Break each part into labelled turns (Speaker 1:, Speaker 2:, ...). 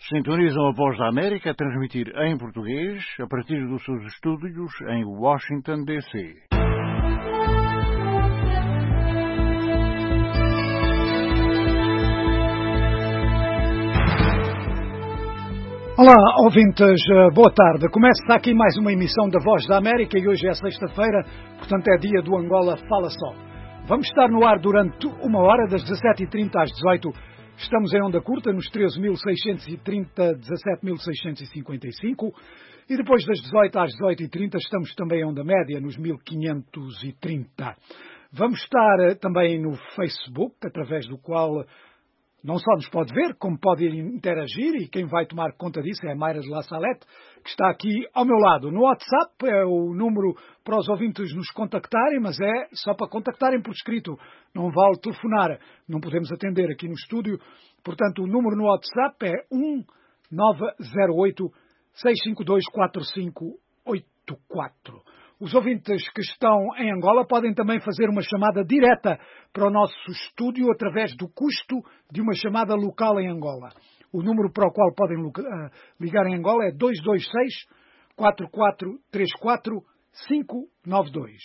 Speaker 1: Sintonizam a Voz da América a transmitir em português a partir dos seus estúdios em Washington, D.C.
Speaker 2: Olá, ouvintes, boa tarde. Começa aqui mais uma emissão da Voz da América e hoje é sexta-feira, portanto é dia do Angola Fala Só. Vamos estar no ar durante uma hora, das 17h30 às 18h. Estamos em onda curta, nos 13.630, 17.655. E depois das 18 às 18h30 estamos também em onda média, nos 1.530. Vamos estar também no Facebook, através do qual não só nos pode ver, como pode interagir, e quem vai tomar conta disso é a Mayra de La Salette, que está aqui ao meu lado. No WhatsApp é o número para os ouvintes nos contactarem, mas é só para contactarem por escrito, não vale telefonar, não podemos atender aqui no estúdio. Portanto, o número no WhatsApp é 1908-652-4584. Os ouvintes que estão em Angola podem também fazer uma chamada direta para o nosso estúdio através do custo de uma chamada local em Angola. O número para o qual podem ligar em Angola é 226-4434-592.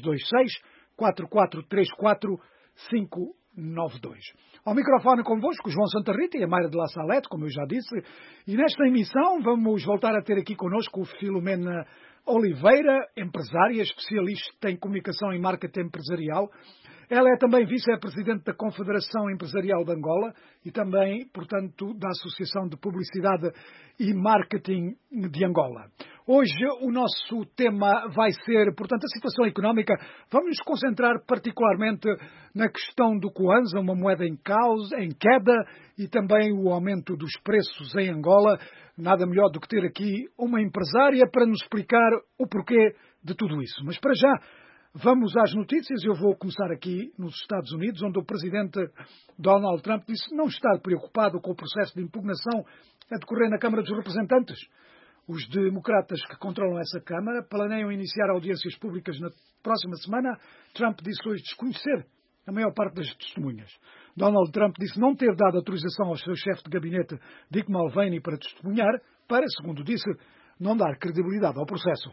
Speaker 2: 226-4434-592. Ao microfone convosco, João Santa Rita e a Mayra de La Salette, como eu já disse. E nesta emissão vamos voltar a ter aqui connosco o Filomena Oliveira, empresária, especialista em comunicação e marketing empresarial. Ela é também vice-presidente da Confederação Empresarial de Angola e também, portanto, da Associação de Publicidade e Marketing de Angola. Hoje o nosso tema vai ser, portanto, a situação económica. Vamos nos concentrar particularmente na questão do Kwanza, uma moeda em queda, e também o aumento dos preços em Angola. Nada melhor do que ter aqui uma empresária para nos explicar o porquê de tudo isso. Mas para já, vamos às notícias. Eu vou começar aqui nos Estados Unidos, onde o presidente Donald Trump disse não estar preocupado com o processo de impugnação a decorrer na Câmara dos Representantes. Os democratas que controlam essa Câmara planeiam iniciar audiências públicas na próxima semana. Trump disse hoje desconhecer a maior parte das testemunhas. Donald Trump disse não ter dado autorização ao seu chefe de gabinete, Dick Mulvaney, para testemunhar, para, segundo disse, não dar credibilidade ao processo.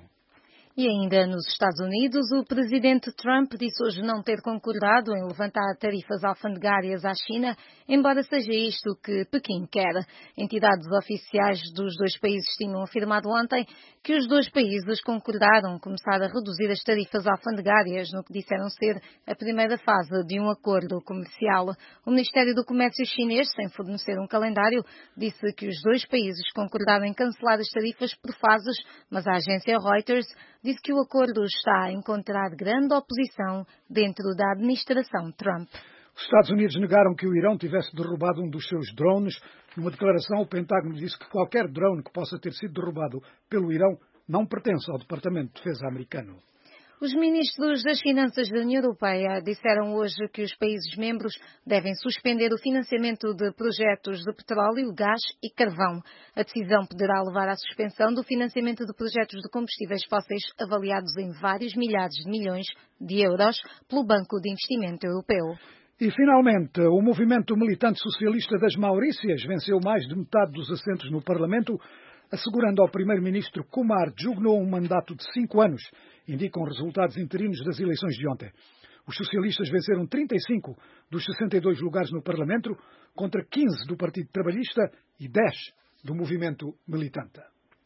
Speaker 3: E ainda nos Estados Unidos, o presidente Trump disse hoje não ter concordado em levantar tarifas alfandegárias à China, embora seja isto que Pequim quer. Entidades oficiais dos dois países tinham afirmado ontem que os dois países concordaram começar a reduzir as tarifas alfandegárias, no que disseram ser a primeira fase de um acordo comercial. O Ministério do Comércio chinês, sem fornecer um calendário, disse que os dois países concordaram em cancelar as tarifas por fases, mas a agência Reuters disse que o acordo está a encontrar grande oposição dentro da administração Trump.
Speaker 2: Os Estados Unidos negaram que o Irão tivesse derrubado um dos seus drones. Numa declaração, o Pentágono disse que qualquer drone que possa ter sido derrubado pelo Irão não pertence ao Departamento de Defesa americano.
Speaker 3: Os ministros das Finanças da União Europeia disseram hoje que os países membros devem suspender o financiamento de projetos de petróleo, gás e carvão. A decisão poderá levar à suspensão do financiamento de projetos de combustíveis fósseis avaliados em vários milhares de milhões de euros pelo Banco de Investimento Europeu.
Speaker 2: E, finalmente, o movimento militante socialista das Maurícias venceu mais de metade dos assentos no Parlamento, assegurando ao primeiro-ministro Kumar Jugno um mandato de 5 anos, indicam resultados interinos das eleições de ontem. Os socialistas venceram 35 dos 62 lugares no Parlamento, contra 15 do Partido Trabalhista e 10 do movimento militante.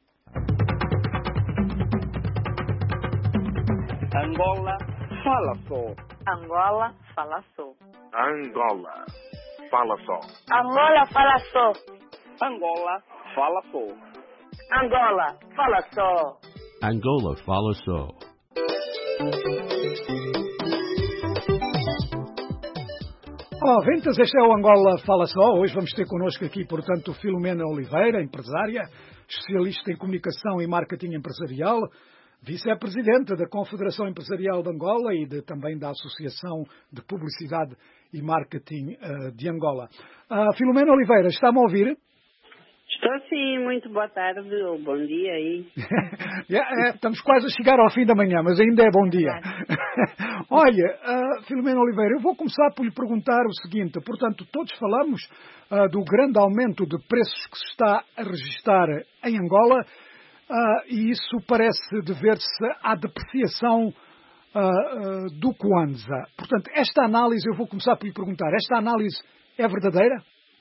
Speaker 4: Angola fala só.
Speaker 5: Angola fala só.
Speaker 6: Angola fala só.
Speaker 5: Angola fala só.
Speaker 4: Angola fala só.
Speaker 5: Angola fala só.
Speaker 7: Angola fala só.
Speaker 2: Olá, ouvintes, este é o Angola Fala Só. Hoje vamos ter connosco aqui, portanto, Filomena Oliveira, empresária, especialista em comunicação e marketing empresarial, vice-presidente da Confederação Empresarial de Angola e também da Associação de Publicidade e Marketing de Angola. Filomena Oliveira, está-me a ouvir?
Speaker 8: Estou sim, muito boa tarde ou bom dia aí.
Speaker 2: Estamos quase a chegar ao fim da manhã, mas ainda é bom dia. Olha, Filomena Oliveira, eu vou começar por lhe perguntar o seguinte. Portanto, todos falamos do grande aumento de preços que se está a registrar em Angola e isso parece dever-se à depreciação do Kwanza. Portanto, esta análise, eu vou começar por lhe perguntar, esta análise é verdadeira?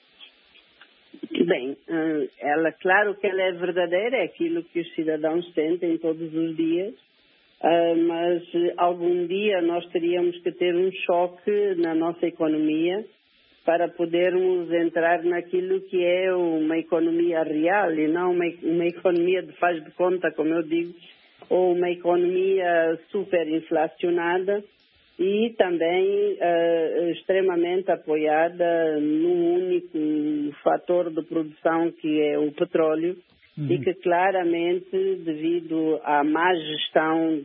Speaker 8: Bem, claro que ela é verdadeira, é aquilo que os cidadãos sentem todos os dias, mas algum dia nós teríamos que ter um choque na nossa economia para podermos entrar naquilo que é uma economia real e não uma economia de faz de conta, como eu digo, ou uma economia super inflacionada e também extremamente apoiada num único fator de produção que é o petróleo e que claramente, devido à má gestão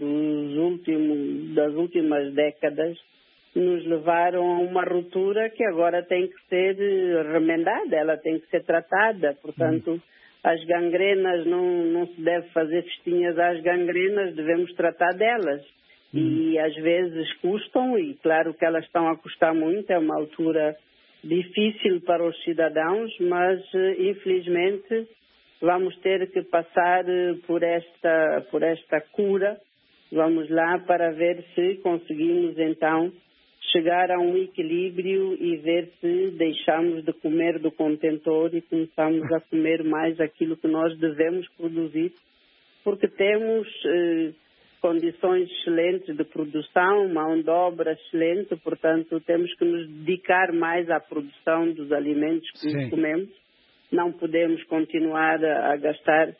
Speaker 8: das últimas décadas, nos levaram a uma ruptura que agora tem que ser remendada, ela tem que ser tratada. Portanto, as gangrenas, não se deve fazer festinhas às gangrenas, devemos tratar delas. E às vezes custam, e claro que elas estão a custar muito, é uma altura difícil para os cidadãos, mas infelizmente vamos ter que passar por esta cura. Vamos lá para ver se conseguimos então chegar a um equilíbrio e ver se deixamos de comer do contentor e começamos a comer mais aquilo que nós devemos produzir, porque temos condições excelentes de produção, mão de obra excelente, portanto temos que nos dedicar mais à produção dos alimentos que comemos. Não podemos continuar a gastar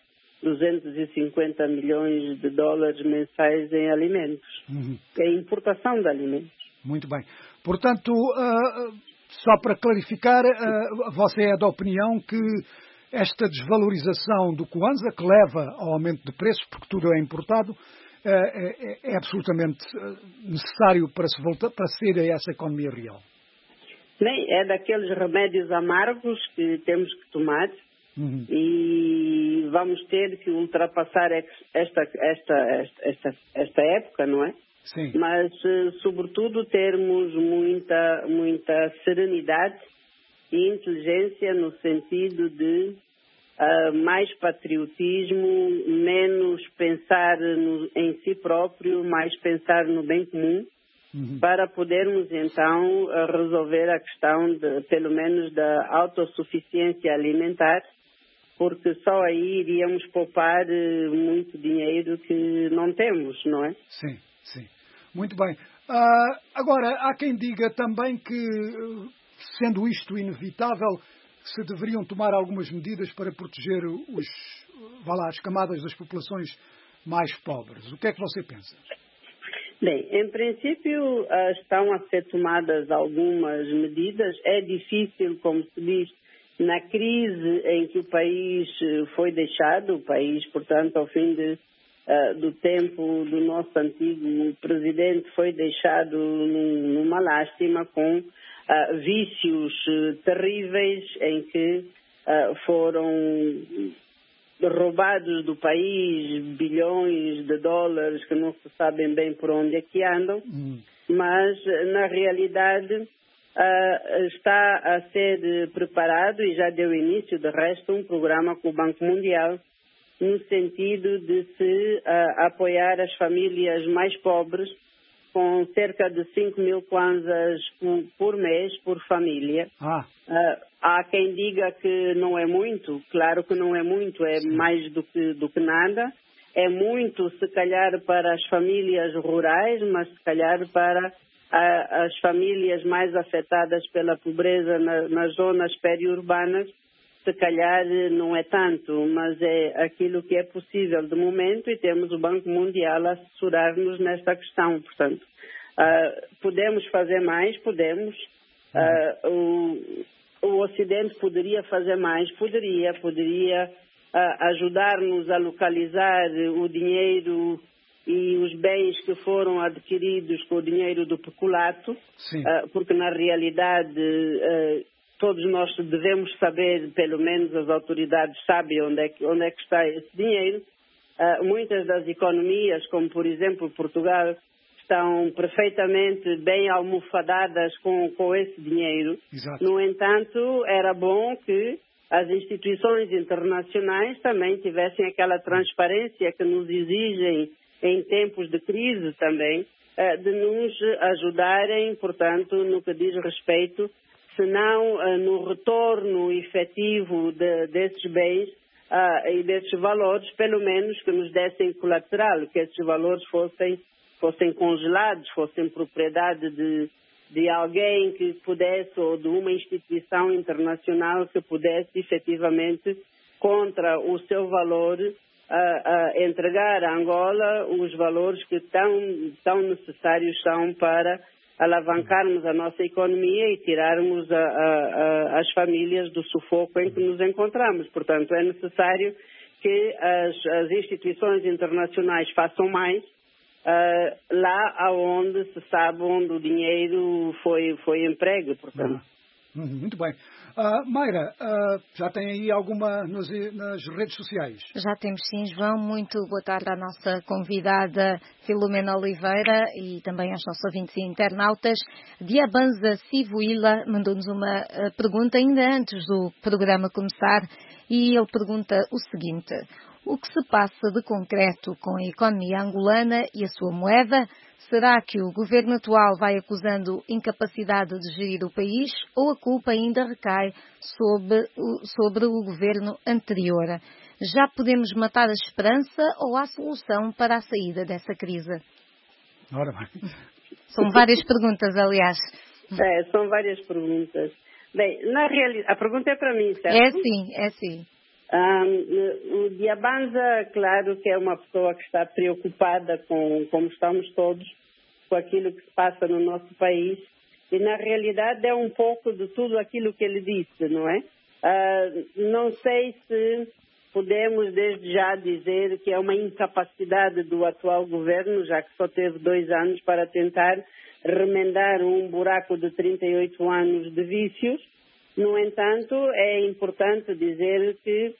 Speaker 8: 250 milhões de dólares mensais em alimentos, em importação de alimentos.
Speaker 2: Muito bem. Portanto, só para clarificar, você é da opinião que esta desvalorização do Kwanza, que leva ao aumento de preços, porque tudo é importado, é absolutamente necessário para se voltar, para ser essa economia real?
Speaker 8: Bem, é daqueles remédios amargos que temos que tomar e vamos ter que ultrapassar esta época, não é?
Speaker 2: Sim.
Speaker 8: Mas, sobretudo, termos muita serenidade e inteligência no sentido de mais patriotismo, menos pensar em si próprio, mais pensar no bem comum, para podermos então resolver a questão, pelo menos, da autossuficiência alimentar, porque só aí iríamos poupar muito dinheiro que não temos, não é?
Speaker 2: Sim, sim. Muito bem. Agora, há quem diga também que, sendo isto inevitável, se deveriam tomar algumas medidas para proteger as camadas das populações mais pobres. O que é que você pensa?
Speaker 8: Bem, em princípio estão a ser tomadas algumas medidas. É difícil, como se diz, na crise em que o país foi deixado, o país, portanto, ao fim do tempo do nosso antigo presidente, foi deixado numa lástima com vícios terríveis em que foram roubados do país bilhões de dólares que não se sabem bem por onde é que andam, mas na realidade está a ser preparado e já deu início, de resto, um programa com o Banco Mundial no sentido de se apoiar as famílias mais pobres com cerca de 5 mil kwanzas por mês, por família. Há quem diga que não é muito, claro que não é muito, é mais do que nada. É muito, se calhar, para as famílias rurais, mas se calhar para as famílias mais afetadas pela pobreza nas zonas periurbanas, se calhar não é tanto, mas é aquilo que é possível de momento e temos o Banco Mundial a assessorar-nos nesta questão. Portanto, podemos fazer mais? Podemos. O Ocidente poderia fazer mais? Poderia ajudar-nos a localizar o dinheiro e os bens que foram adquiridos com o dinheiro do peculato, porque na realidade todos nós devemos saber, pelo menos as autoridades sabem onde é que está esse dinheiro. Muitas das economias, como por exemplo Portugal, estão perfeitamente bem almofadadas com esse dinheiro.
Speaker 2: Exato.
Speaker 8: No entanto, era bom que as instituições internacionais também tivessem aquela transparência que nos exigem em tempos de crise também, de nos ajudarem, portanto, no que diz respeito, se não no retorno efetivo desses bens e desses valores, pelo menos que nos dessem colateral, que esses valores fossem congelados, fossem propriedade de alguém que pudesse, ou de uma instituição internacional que pudesse efetivamente, contra o seu valor, entregar a Angola os valores que tão necessários são para alavancarmos a nossa economia e tirarmos as famílias do sufoco em que nos encontramos. Portanto, é necessário que as instituições internacionais façam mais lá onde se sabe onde o dinheiro foi emprego. Portanto.
Speaker 2: Muito bem. Mayra, já tem aí alguma nas redes sociais?
Speaker 3: Já temos sim, João. Muito boa tarde à nossa convidada Filomena Oliveira e também aos nossos ouvintes e internautas. Diabanza Sivuila mandou-nos uma pergunta ainda antes do programa começar e ele pergunta o seguinte: o que se passa de concreto com a economia angolana e a sua moeda? Será que o governo atual vai acusando incapacidade de gerir o país ou a culpa ainda recai sobre o governo anterior? Já podemos matar a esperança ou há solução para a saída dessa crise?
Speaker 2: Ora bem.
Speaker 3: São várias perguntas, aliás.
Speaker 8: São várias perguntas. Bem, na realidade, a pergunta é para mim, certo?
Speaker 3: É sim.
Speaker 8: O Diabanza, claro que é uma pessoa que está preocupada como estamos todos, com aquilo que se passa no nosso país, e na realidade é um pouco de tudo aquilo que ele disse, não é? Não sei se podemos desde já dizer que é uma incapacidade do atual governo, já que só teve 2 anos para tentar remendar um buraco de 38 anos de vícios. No entanto, é importante dizer que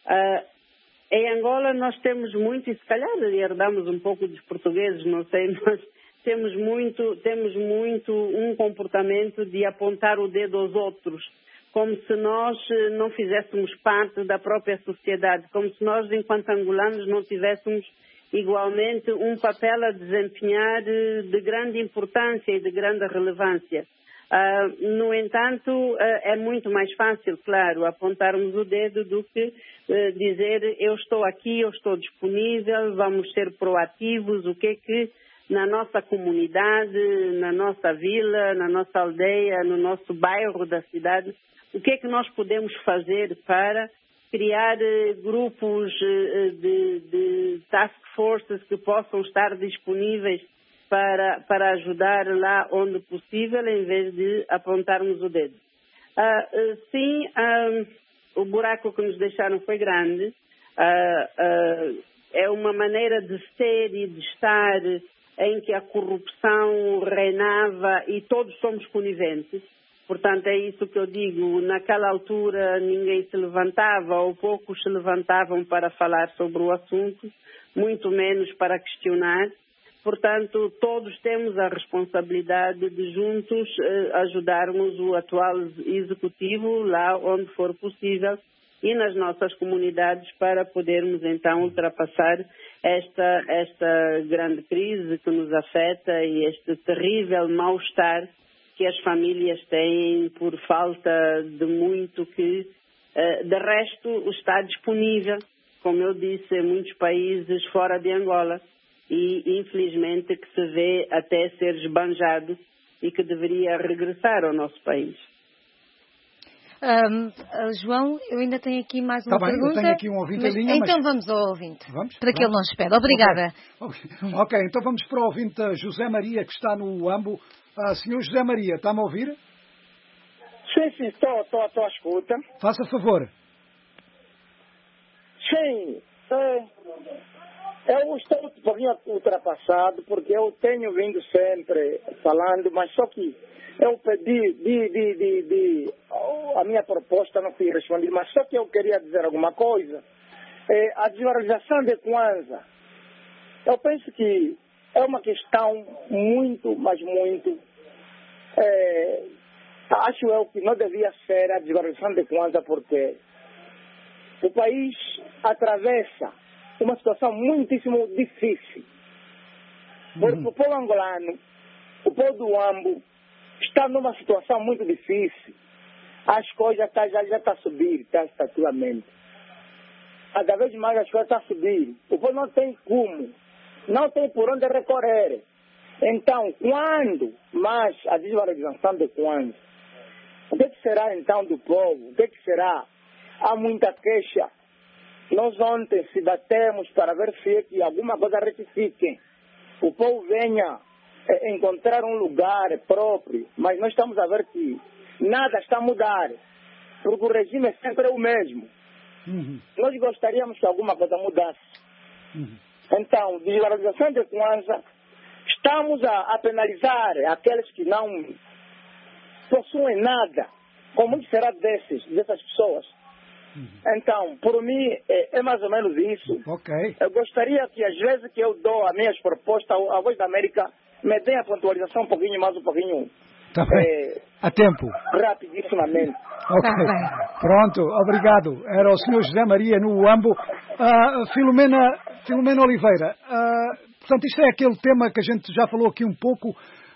Speaker 8: em Angola nós temos muito, e se calhar herdamos um pouco dos portugueses, não sei, mas temos muito um comportamento de apontar o dedo aos outros, como se nós não fizéssemos parte da própria sociedade, como se nós, enquanto angolanos, não tivéssemos igualmente um papel a desempenhar de grande importância e de grande relevância. No entanto, é muito mais fácil, claro, apontarmos o dedo do que dizer eu estou aqui, eu estou disponível, vamos ser proativos, o que é que na nossa comunidade, na nossa vila, na nossa aldeia, no nosso bairro da cidade, o que é que nós podemos fazer para criar grupos de task forces que possam estar disponíveis para ajudar lá onde possível, em vez de apontarmos o dedo. Sim, o buraco que nos deixaram foi grande. É uma maneira de ser e de estar em que a corrupção reinava e todos somos coniventes. Portanto, é isso que eu digo. Naquela altura ninguém se levantava ou poucos se levantavam para falar sobre o assunto, muito menos para questionar. Portanto, todos temos a responsabilidade de juntos ajudarmos o atual executivo lá onde for possível e nas nossas comunidades para podermos então ultrapassar esta grande crise que nos afeta e este terrível mal-estar que as famílias têm por falta de muito que, de resto, está disponível, como eu disse, em muitos países fora de Angola. E, infelizmente, que se vê até ser esbanjado e que deveria regressar ao nosso país.
Speaker 3: João, eu ainda tenho aqui mais uma pergunta.
Speaker 2: Eu tenho aqui um ouvinte em linha,
Speaker 3: então vamos ao ouvinte,
Speaker 2: vamos?
Speaker 3: para que ele não espere. Obrigada.
Speaker 2: Ok, então vamos para o ouvinte José Maria, que está no AMBO. Senhor José Maria, está-me a ouvir?
Speaker 9: Sim, estou à escuta.
Speaker 2: Faça favor.
Speaker 9: Sim, Eu estou um pouquinho ultrapassado, porque eu tenho vindo sempre falando, mas só que eu pedi a minha proposta não fui respondida, mas só que eu queria dizer alguma coisa. A desvalorização de Kwanza, eu penso que é uma questão muito, mas muito, acho eu que não devia ser a desvalorização de Kwanza, porque o país atravessa uma situação muitíssimo difícil. Porque o povo angolano, o povo do Uambo, está numa situação muito difícil. As coisas já estão a subir, estativamente. Cada vez mais as coisas estão a subir. O povo não tem como, não tem por onde recorrer. Então, quando mais a desvalorização de Kwanza, o que será então do povo? O que será? Há muita queixa. Nós ontem se batemos para ver se que alguma coisa retifique. O povo venha encontrar um lugar próprio, mas nós estamos a ver que nada está a mudar, porque o regime é sempre o mesmo. Nós gostaríamos que alguma coisa mudasse. Então, desvalorização de Kwanza, estamos a penalizar aqueles que não possuem nada. Como será dessas pessoas? Então, por mim, é mais ou menos isso. Eu gostaria que, às vezes que eu dou as minhas propostas, a Voz da América me dê a pontualização um pouquinho.
Speaker 2: Tá bem. A tempo.
Speaker 9: Rapidissimamente.
Speaker 2: Ok. Pronto, obrigado. Era o Sr. José Maria no Uambo. Filomena Oliveira, portanto, isto é aquele tema que a gente já falou aqui um pouco.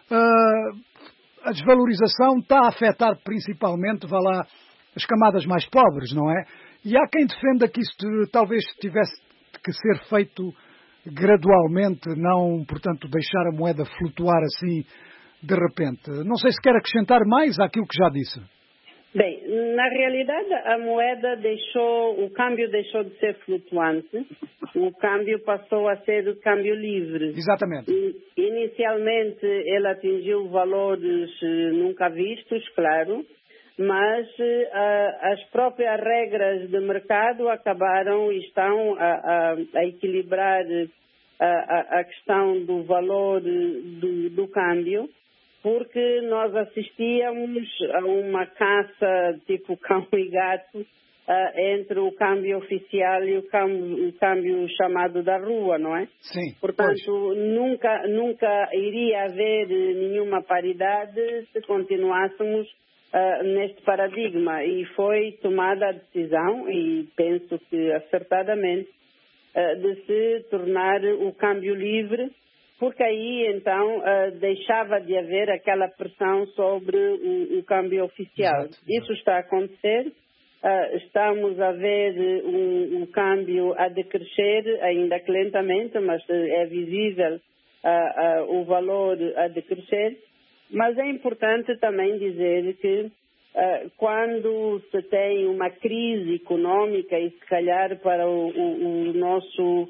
Speaker 2: A desvalorização está a afetar principalmente, as camadas mais pobres, não é? E há quem defenda que isto talvez tivesse que ser feito gradualmente, não, portanto, deixar a moeda flutuar assim de repente. Não sei se quer acrescentar mais àquilo que já disse.
Speaker 8: Bem, na realidade a moeda o câmbio deixou de ser flutuante, o câmbio passou a ser o câmbio livre.
Speaker 2: Exatamente.
Speaker 8: Inicialmente ele atingiu valores nunca vistos, claro, mas as próprias regras de mercado acabaram e estão a equilibrar a questão do valor do câmbio, porque nós assistíamos a uma caça tipo cão e gato entre o câmbio oficial e o câmbio chamado da rua, não é?
Speaker 2: Sim.
Speaker 8: Portanto, nunca iria haver nenhuma paridade se continuássemos neste paradigma, e foi tomada a decisão, e penso que acertadamente, de se tornar o câmbio livre, porque aí então deixava de haver aquela pressão sobre o câmbio oficial. Exato. Isso está a acontecer, estamos a ver um câmbio a decrescer, ainda que lentamente, mas é visível o valor a decrescer. Mas é importante também dizer que quando se tem uma crise econômica, e se calhar para o nosso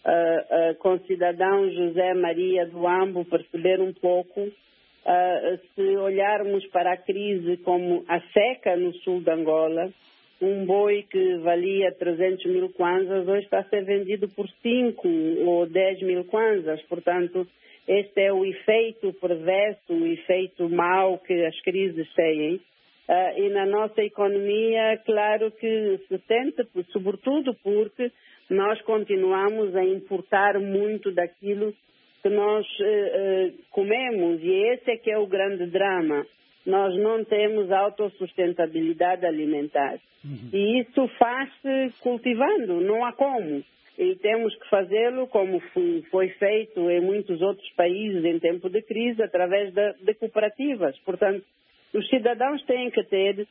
Speaker 8: concidadão José Maria do Uambo perceber um pouco, se olharmos para a crise como a seca no sul de Angola, um boi que valia 300 mil kwanzas hoje está a ser vendido por 5 ou 10 mil kwanzas. Portanto, este é o efeito perverso, o efeito mau que as crises têm. E na nossa economia, claro que se tenta, sobretudo porque nós continuamos a importar muito daquilo que nós comemos, e esse é que é o grande drama. Nós não temos autossustentabilidade alimentar. E isso faz-se cultivando, não há como. E temos que fazê-lo como foi feito em muitos outros países em tempo de crise, através de cooperativas. Portanto, os cidadãos têm que ter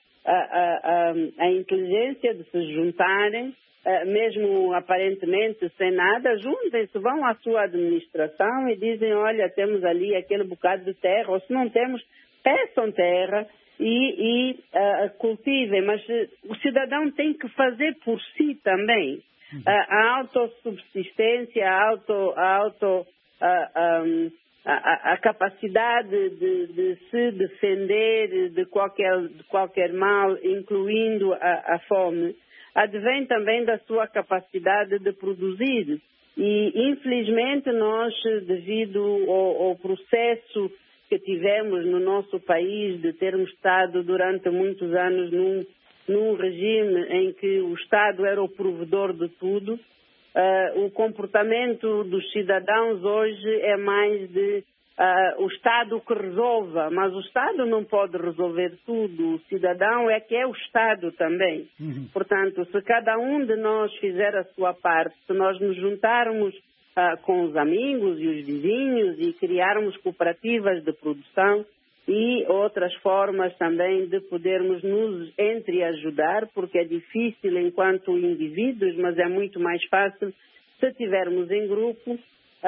Speaker 8: a inteligência de se juntarem, mesmo aparentemente sem nada, juntem-se, vão à sua administração e dizem, olha, temos ali aquele bocado de terra, ou se não temos, peçam terra e cultivem. Mas o cidadão tem que fazer por si também. A autossubsistência, a capacidade de se defender de qualquer mal, incluindo a fome, advém também da sua capacidade de produzir. E, infelizmente, nós, devido ao processo que tivemos no nosso país de termos estado durante muitos anos num regime em que o Estado era o provedor de tudo, o comportamento dos cidadãos hoje é mais de o Estado que resolva, mas o Estado não pode resolver tudo, o cidadão é que é o Estado também. Portanto, se cada um de nós fizer a sua parte, se nós nos juntarmos com os amigos e os vizinhos e criarmos cooperativas de produção e outras formas também de podermos nos entreajudar, porque é difícil enquanto indivíduos, mas é muito mais fácil se estivermos em grupo,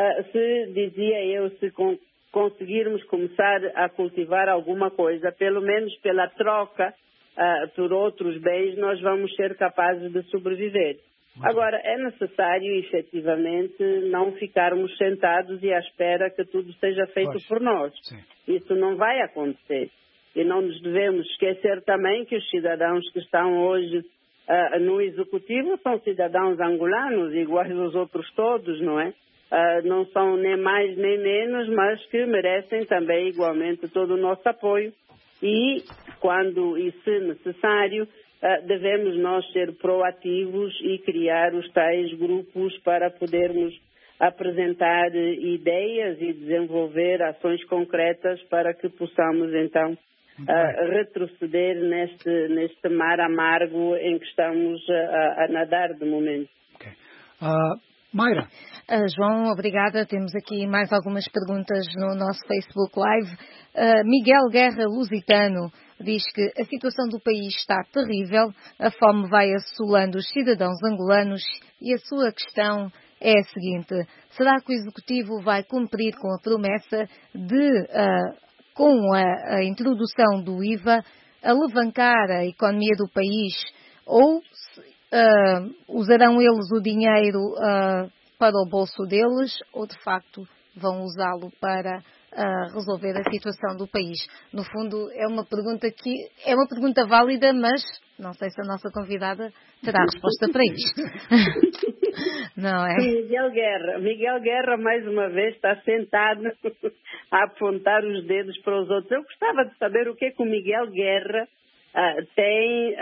Speaker 8: se conseguirmos começar a cultivar alguma coisa, pelo menos pela troca por outros bens, nós vamos ser capazes de sobreviver. Agora, é necessário, efetivamente, não ficarmos sentados e à espera que tudo seja feito por nós. Sim. Isso não vai acontecer. E não nos devemos esquecer também que os cidadãos que estão hoje no Executivo são cidadãos angolanos, iguais aos outros todos, não é? Não são nem mais nem menos, mas que merecem também igualmente todo o nosso apoio e, quando e se necessário, devemos nós ser proativos e criar os tais grupos para podermos apresentar ideias e desenvolver ações concretas para que possamos então retroceder neste mar amargo em que estamos a nadar de momento.
Speaker 2: Okay. Mayra.
Speaker 3: João, obrigada. Temos aqui mais algumas perguntas no nosso Facebook Live. Miguel Guerra Lusitano diz que a situação do país está terrível, a fome vai assolando os cidadãos angolanos e a sua questão é a seguinte: será que o Executivo vai cumprir com a promessa de, com a introdução do IVA, alavancar a economia do país, ou usarão eles o dinheiro para o bolso deles, ou de facto vão usá-lo para resolver a situação do país? No fundo, é uma pergunta válida, mas não sei se a nossa convidada terá resposta para isto. Não é?
Speaker 8: Miguel Guerra, mais uma vez, está sentado a apontar os dedos para os outros. Eu gostava de saber o que é que o Miguel Guerra tem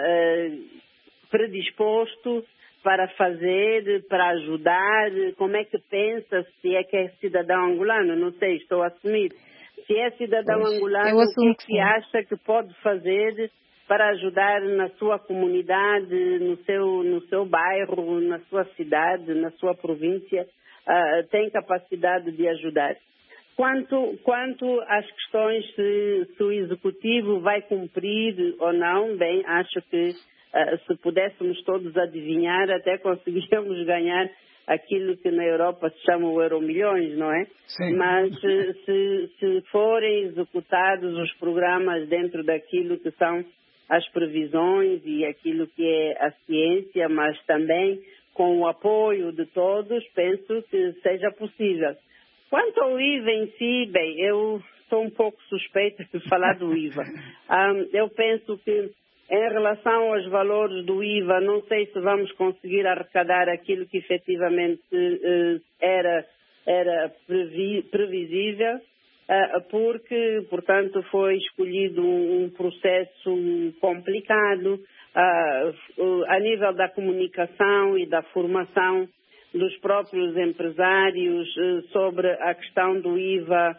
Speaker 8: predisposto para fazer, para ajudar, como é que pensa, se é que é cidadão angolano, não sei, estou a assumir. Se é cidadão angolano, o que é que acha que pode fazer para ajudar na sua comunidade, no seu bairro, na sua cidade, na sua província, tem capacidade de ajudar. Quanto às questões se o Executivo vai cumprir ou não, bem, acho que se pudéssemos todos adivinhar, até conseguíamos ganhar aquilo que na Europa se chama o Euromilhões, não é?
Speaker 2: Sim.
Speaker 8: Mas se forem executados os programas dentro daquilo que são as previsões e aquilo que é a ciência, mas também com o apoio de todos, penso que seja possível. Quanto ao IVA em si, bem, eu estou um pouco suspeita de falar do IVA. Eu penso que em relação aos valores do IVA, não sei se vamos conseguir arrecadar aquilo que efetivamente era previsível, porque, portanto, foi escolhido um processo complicado a nível da comunicação e da formação dos próprios empresários sobre a questão do IVA.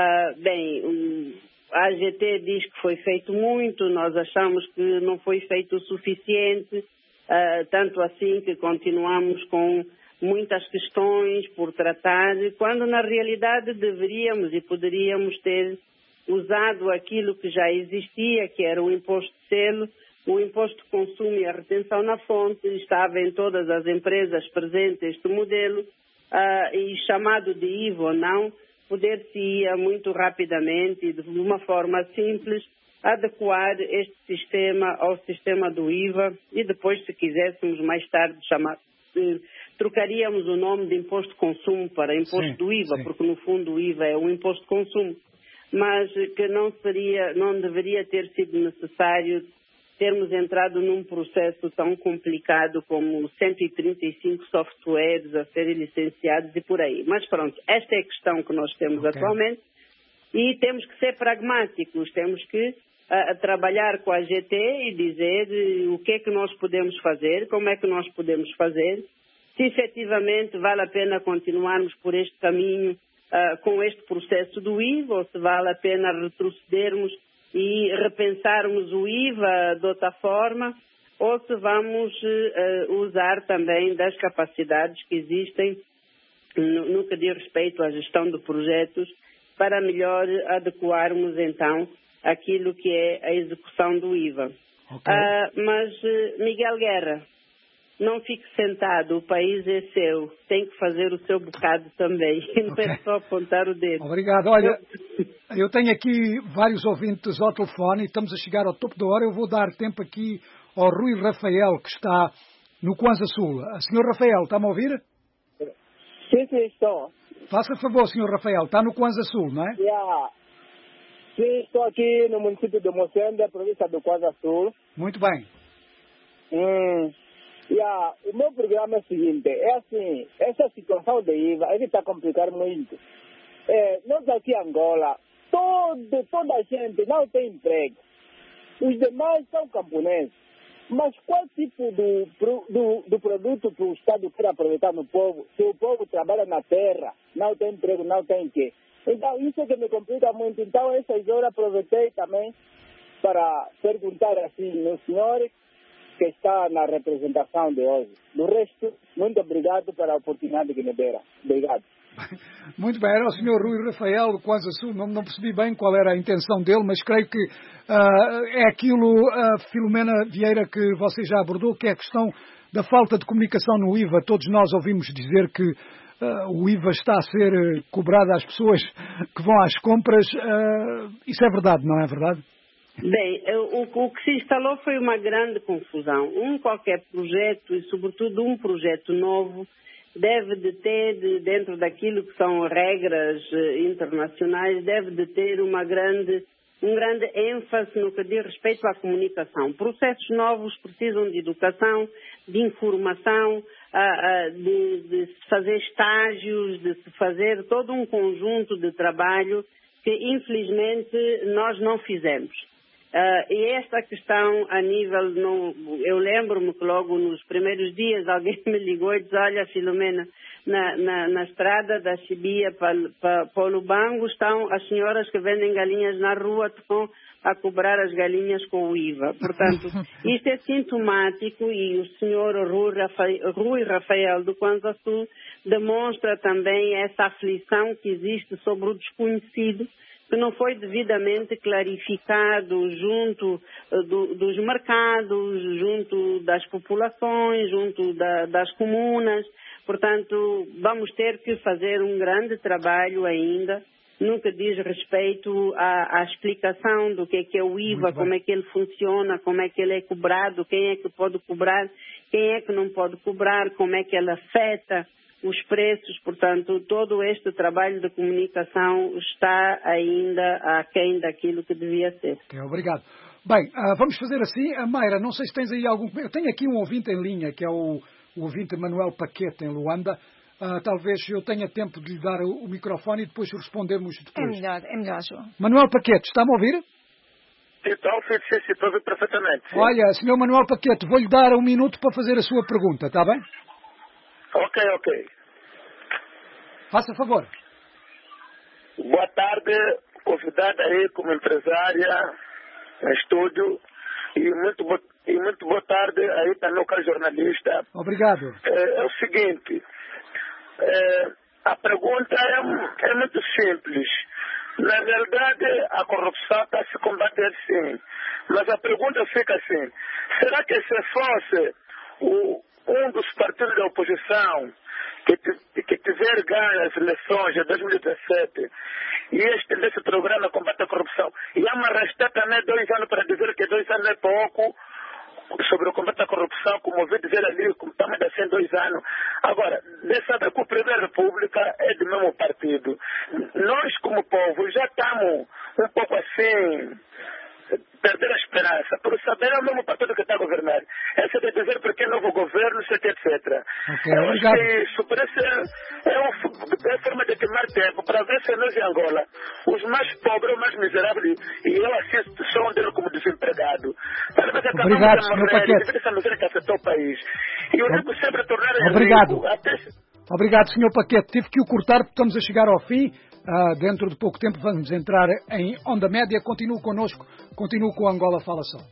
Speaker 8: A AGT diz que foi feito muito, nós achamos que não foi feito o suficiente, tanto assim que continuamos com muitas questões por tratar, quando na realidade deveríamos e poderíamos ter usado aquilo que já existia, que era o imposto de selo, o imposto de consumo e a retenção na fonte. Estava em todas as empresas presente este modelo, e chamado de IVA ou não, poder-se-ia muito rapidamente e de uma forma simples adequar este sistema ao sistema do IVA e depois, se quiséssemos mais tarde trocaríamos o nome de imposto de consumo para imposto do IVA, porque no fundo o IVA é um imposto de consumo, mas que não deveria ter sido necessário termos entrado num processo tão complicado como 135 softwares a serem licenciados e por aí. Mas pronto, esta é a questão que nós temos atualmente e temos que ser pragmáticos, temos que trabalhar com a GT e dizer o que é que nós podemos fazer, como é que nós podemos fazer, se efetivamente vale a pena continuarmos por este caminho com este processo do IVA ou se vale a pena retrocedermos e repensarmos o IVA de outra forma, ou se vamos usar também das capacidades que existem no que diz respeito à gestão de projetos para melhor adequarmos então aquilo que é a execução do IVA. Mas, Miguel Guerra, não fique sentado, o país é seu, tem que fazer o seu bocado também, não é só apontar o dedo.
Speaker 2: Obrigado. Olha, eu tenho aqui vários ouvintes ao telefone e estamos a chegar ao topo da hora. Eu vou dar tempo aqui ao Rui Rafael, que está no Kwanza Sul. Senhor Rafael, está-me a ouvir?
Speaker 9: Sim, estou.
Speaker 2: Faça favor, Senhor Rafael, está no Kwanza Sul, não é?
Speaker 9: Sim, estou aqui no município de Moçambique, província do Kwanza Sul.
Speaker 2: Muito bem.
Speaker 9: O meu programa é o seguinte, é assim, essa situação de IVA, ele está a complicar muito. Nós aqui em Angola, toda a gente não tem emprego. Os demais são camponeses. Mas qual tipo do produto que o Estado quer aproveitar no povo, se o povo trabalha na terra, não tem emprego, não tem quê? Então, isso é que me complica muito. Então, essas horas aproveitei também para perguntar assim ao senhor que está na representação de hoje. Do resto, muito obrigado pela oportunidade que me deram. Obrigado.
Speaker 2: Muito bem, era o Sr. Rui Rafael do Kwanza Sul, não percebi bem qual era a intenção dele, mas creio que é aquilo, Filomena Vieira, que você já abordou, que é a questão da falta de comunicação no IVA. Todos nós ouvimos dizer que o IVA está a ser cobrado às pessoas que vão às compras. Isso é verdade, não é verdade?
Speaker 8: Bem, o que se instalou foi uma grande confusão. Qualquer projeto, e sobretudo um projeto novo, deve de ter, dentro daquilo que são regras internacionais, deve de ter um grande ênfase no que diz respeito à comunicação. Processos novos precisam de educação, de informação, de se fazer estágios, de se fazer todo um conjunto de trabalho que, infelizmente, nós não fizemos. E esta questão a nível, eu lembro-me que logo nos primeiros dias alguém me ligou e disse, olha Filomena, na estrada da Chibia para o Lubango estão as senhoras que vendem galinhas na rua, estão a cobrar as galinhas com o IVA. Portanto, isto é sintomático e o senhor Rui Rafael do Kwanza Sul demonstra também essa aflição que existe sobre o desconhecido, que não foi devidamente clarificado junto dos mercados, junto das populações, junto das comunas. Portanto, vamos ter que fazer um grande trabalho ainda no que diz respeito à explicação do que é o IVA, como é que ele funciona, como é que ele é cobrado, quem é que pode cobrar, quem é que não pode cobrar, como é que ele afeta os preços. Portanto, todo este trabalho de comunicação está ainda aquém daquilo que devia ser.
Speaker 2: Obrigado. Bem, vamos fazer assim. Mayra, não sei se tens aí algum... Eu tenho aqui um ouvinte em linha, que é o ouvinte Manuel Paquete, em Luanda. Talvez eu tenha tempo de lhe dar o microfone e depois respondemos depois.
Speaker 3: É melhor, João.
Speaker 2: Manuel Paquete, está-me a ouvir?
Speaker 6: Então, sim, estou a ouvir perfeitamente. Sim.
Speaker 2: Olha, Sr. Manuel Paquete, vou-lhe dar 1 minuto para fazer a sua pergunta, está bem?
Speaker 6: Ok.
Speaker 2: Faça favor.
Speaker 6: Boa tarde, convidada aí como empresária no estúdio e muito boa tarde aí também ao jornalista.
Speaker 2: Obrigado.
Speaker 6: É o seguinte, a pergunta é muito simples. Na realidade, a corrupção está a se combater sim, mas a pergunta fica assim, será que se fosse um dos partidos da oposição que tiver ganho as eleições de 2017 e estender esse programa de combate à corrupção, ia-me arrastar também 2 anos para dizer que 2 anos é pouco sobre o combate à corrupção, como ouvi dizer ali, como também deve ser 2 anos. Agora, sabe que a Primeira República é do mesmo partido. Nós, como povo, já estamos um pouco assim, perder a esperança, por saber é o mesmo partido que está a governar. Essa de dizer porque é novo governo, etc.
Speaker 2: Okay,
Speaker 6: eu
Speaker 2: obrigado.
Speaker 6: acho que isso parece é forma de queimar tempo para ver se nós em Angola, os mais pobres, os mais miseráveis, e eu assisto só dele como desempregado.
Speaker 2: Obrigado, Sr. Paquete.
Speaker 6: Essa miséria que afetou o país. E o rico sempre tornar
Speaker 2: Obrigado.
Speaker 6: rico. Até...
Speaker 2: Obrigado, Sr. Paquete. Tive que o cortar porque estamos a chegar ao fim. Dentro de pouco tempo vamos entrar em Onda Média. Continue connosco. Continue com o Angola Fala Só.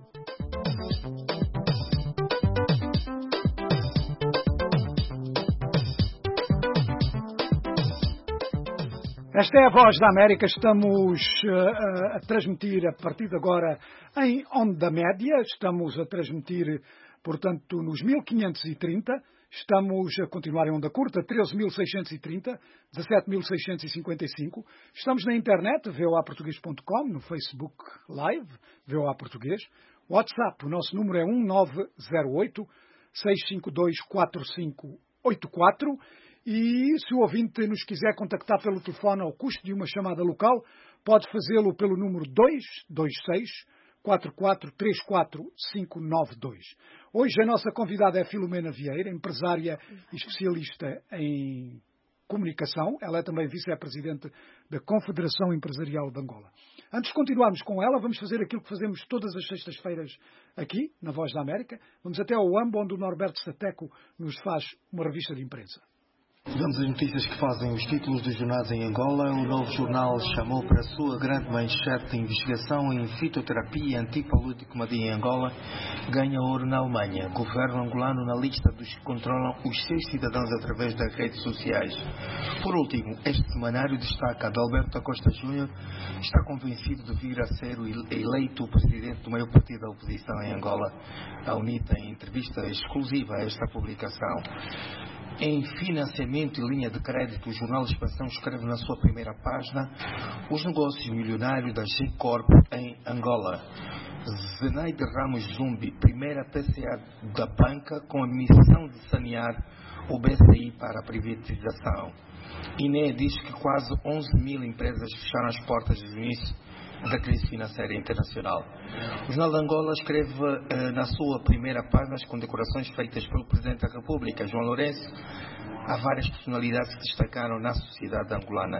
Speaker 2: Esta é a Voz da América. Estamos a transmitir a partir de agora em Onda Média. Estamos a transmitir, portanto, nos 1530. Estamos a continuar em onda curta, 13.630, 17.655. Estamos na internet, voaportuguês.com, no Facebook Live, VOA Português. WhatsApp, o nosso número é 1908-652-4584. E se o ouvinte nos quiser contactar pelo telefone ao custo de uma chamada local, pode fazê-lo pelo número 226-4434-592. Hoje a nossa convidada é Filomena Vieira, empresária e especialista em comunicação. Ela é também vice-presidente da Confederação Empresarial de Angola. Antes de continuarmos com ela, vamos fazer aquilo que fazemos todas as sextas-feiras aqui, na Voz da América. Vamos até ao AMBO, onde o Norberto Sateco nos faz uma revista de imprensa.
Speaker 10: Vamos às notícias que fazem os títulos dos jornais em Angola. O Novo Jornal chamou para a sua grande manchete de investigação em fitoterapia antipaludicomia em Angola ganha ouro na Alemanha. Governo angolano na lista dos que controlam os 6 cidadãos através das redes sociais. Por último, este semanário destaca que Alberto Costa Júnior está convencido de vir a ser eleito o presidente do maior partido da oposição em Angola. A UNITA, em entrevista exclusiva a esta publicação. Em financiamento e linha de crédito, o jornal Expansão escreve na sua primeira página os negócios milionários da G-Corp em Angola. Zenaide Ramos Zumbi, primeira PCA da banca com a missão de sanear o BCI para a privatização. INE diz que quase 11 mil empresas fecharam as portas desde o início da crise financeira internacional. O Jornal de Angola escreve na sua primeira página as condecorações feitas pelo Presidente da República, João Lourenço. Há várias personalidades que destacaram na sociedade angolana.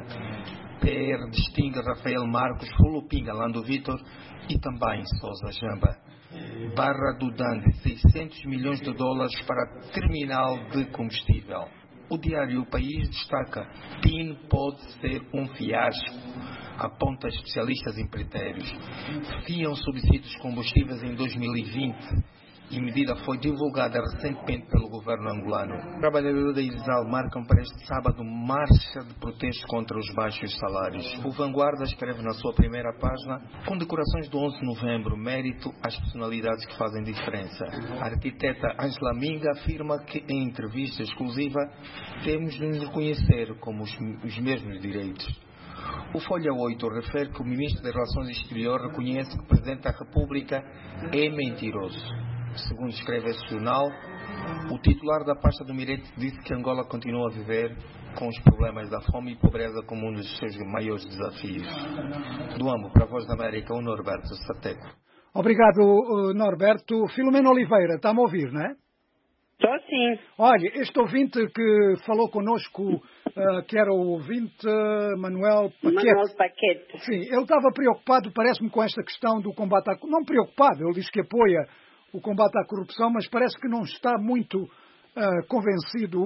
Speaker 10: PR distingue Rafael Marcos, Fulupinga, Lando Vitor e também Sousa Jamba. Barra do Dande, 600 milhões de dólares para terminal de combustível. O diário O País destaca: PIN pode ser um fiasco, aponta especialistas em critérios. Fiam subsídios combustíveis em 2020 e medida foi divulgada recentemente pelo governo angolano. Trabalhadores da ISAL marcam para este sábado marcha de protesto contra os baixos salários. O Vanguarda escreve na sua primeira página condecorações do 11 de novembro, mérito às personalidades que fazem diferença. A arquiteta Angela Minga afirma que em entrevista exclusiva temos de nos reconhecer como os mesmos direitos. O Folha 8 refere que o Ministro das Relações Exteriores reconhece que o Presidente da República é mentiroso. Segundo escreve esse jornal, o titular da pasta do Mirete disse que Angola continua a viver com os problemas da fome e pobreza como um dos seus maiores desafios. Do AMBO para a Voz da América, o Norberto Sateco.
Speaker 2: Obrigado, Norberto. Filomena Oliveira, está-me a ouvir, não é?
Speaker 8: Estou sim.
Speaker 2: Olha, este ouvinte que falou connosco, que era o ouvinte Manuel
Speaker 8: Paquete.
Speaker 2: Sim, ele estava preocupado, parece-me, com esta questão do combate à corrupção. Não preocupado, ele diz que apoia o combate à corrupção, mas parece que não está muito convencido